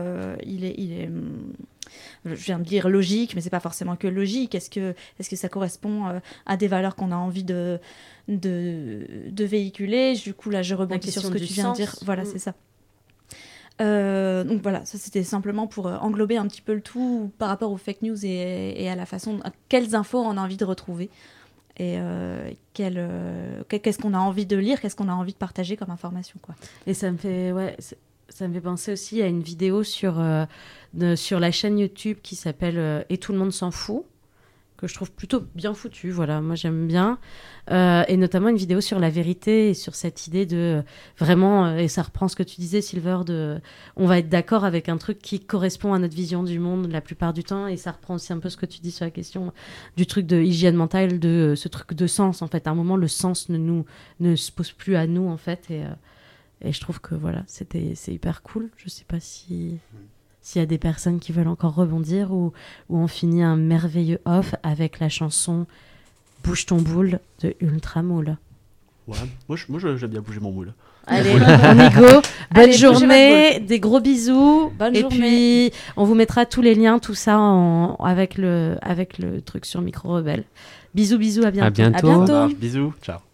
je viens de dire logique, mais c'est pas forcément que logique. Est-ce que ça correspond à des valeurs qu'on a envie de véhiculer ? Du coup, là, je rebondis sur ce que tu viens de dire. Voilà, c'est ça. Donc voilà, ça c'était simplement pour englober un petit peu le tout par rapport aux fake news et à la façon, à quelles infos on a envie de retrouver et qu'est-ce qu'on a envie de lire, qu'est-ce qu'on a envie de partager comme information, quoi. Et ça me fait penser aussi à une vidéo sur la chaîne YouTube qui s'appelle Et tout le monde s'en fout, que je trouve plutôt bien foutue, voilà, moi j'aime bien, et notamment une vidéo sur la vérité et sur cette idée de vraiment, et ça reprend ce que tu disais Silver, on va être d'accord avec un truc qui correspond à notre vision du monde la plupart du temps, et ça reprend aussi un peu ce que tu dis sur la question du truc de hygiène mentale, de ce truc de sens, en fait, à un moment le sens ne se pose plus à nous, en fait, et je trouve que voilà, c'est hyper cool. Je sais pas s'il y a des personnes qui veulent encore rebondir ou on finit un merveilleux off avec la chanson Bouge ton boule de Ultramoule. Ouais, moi j'aime bien bouger mon moule. Allez, on y go. Bonne journée, des gros bisous. Bonne journée. Puis on vous mettra tous les liens, tout ça avec le truc sur Micro Rebelle. Bisous, à bientôt. À bientôt. Bisous, ciao.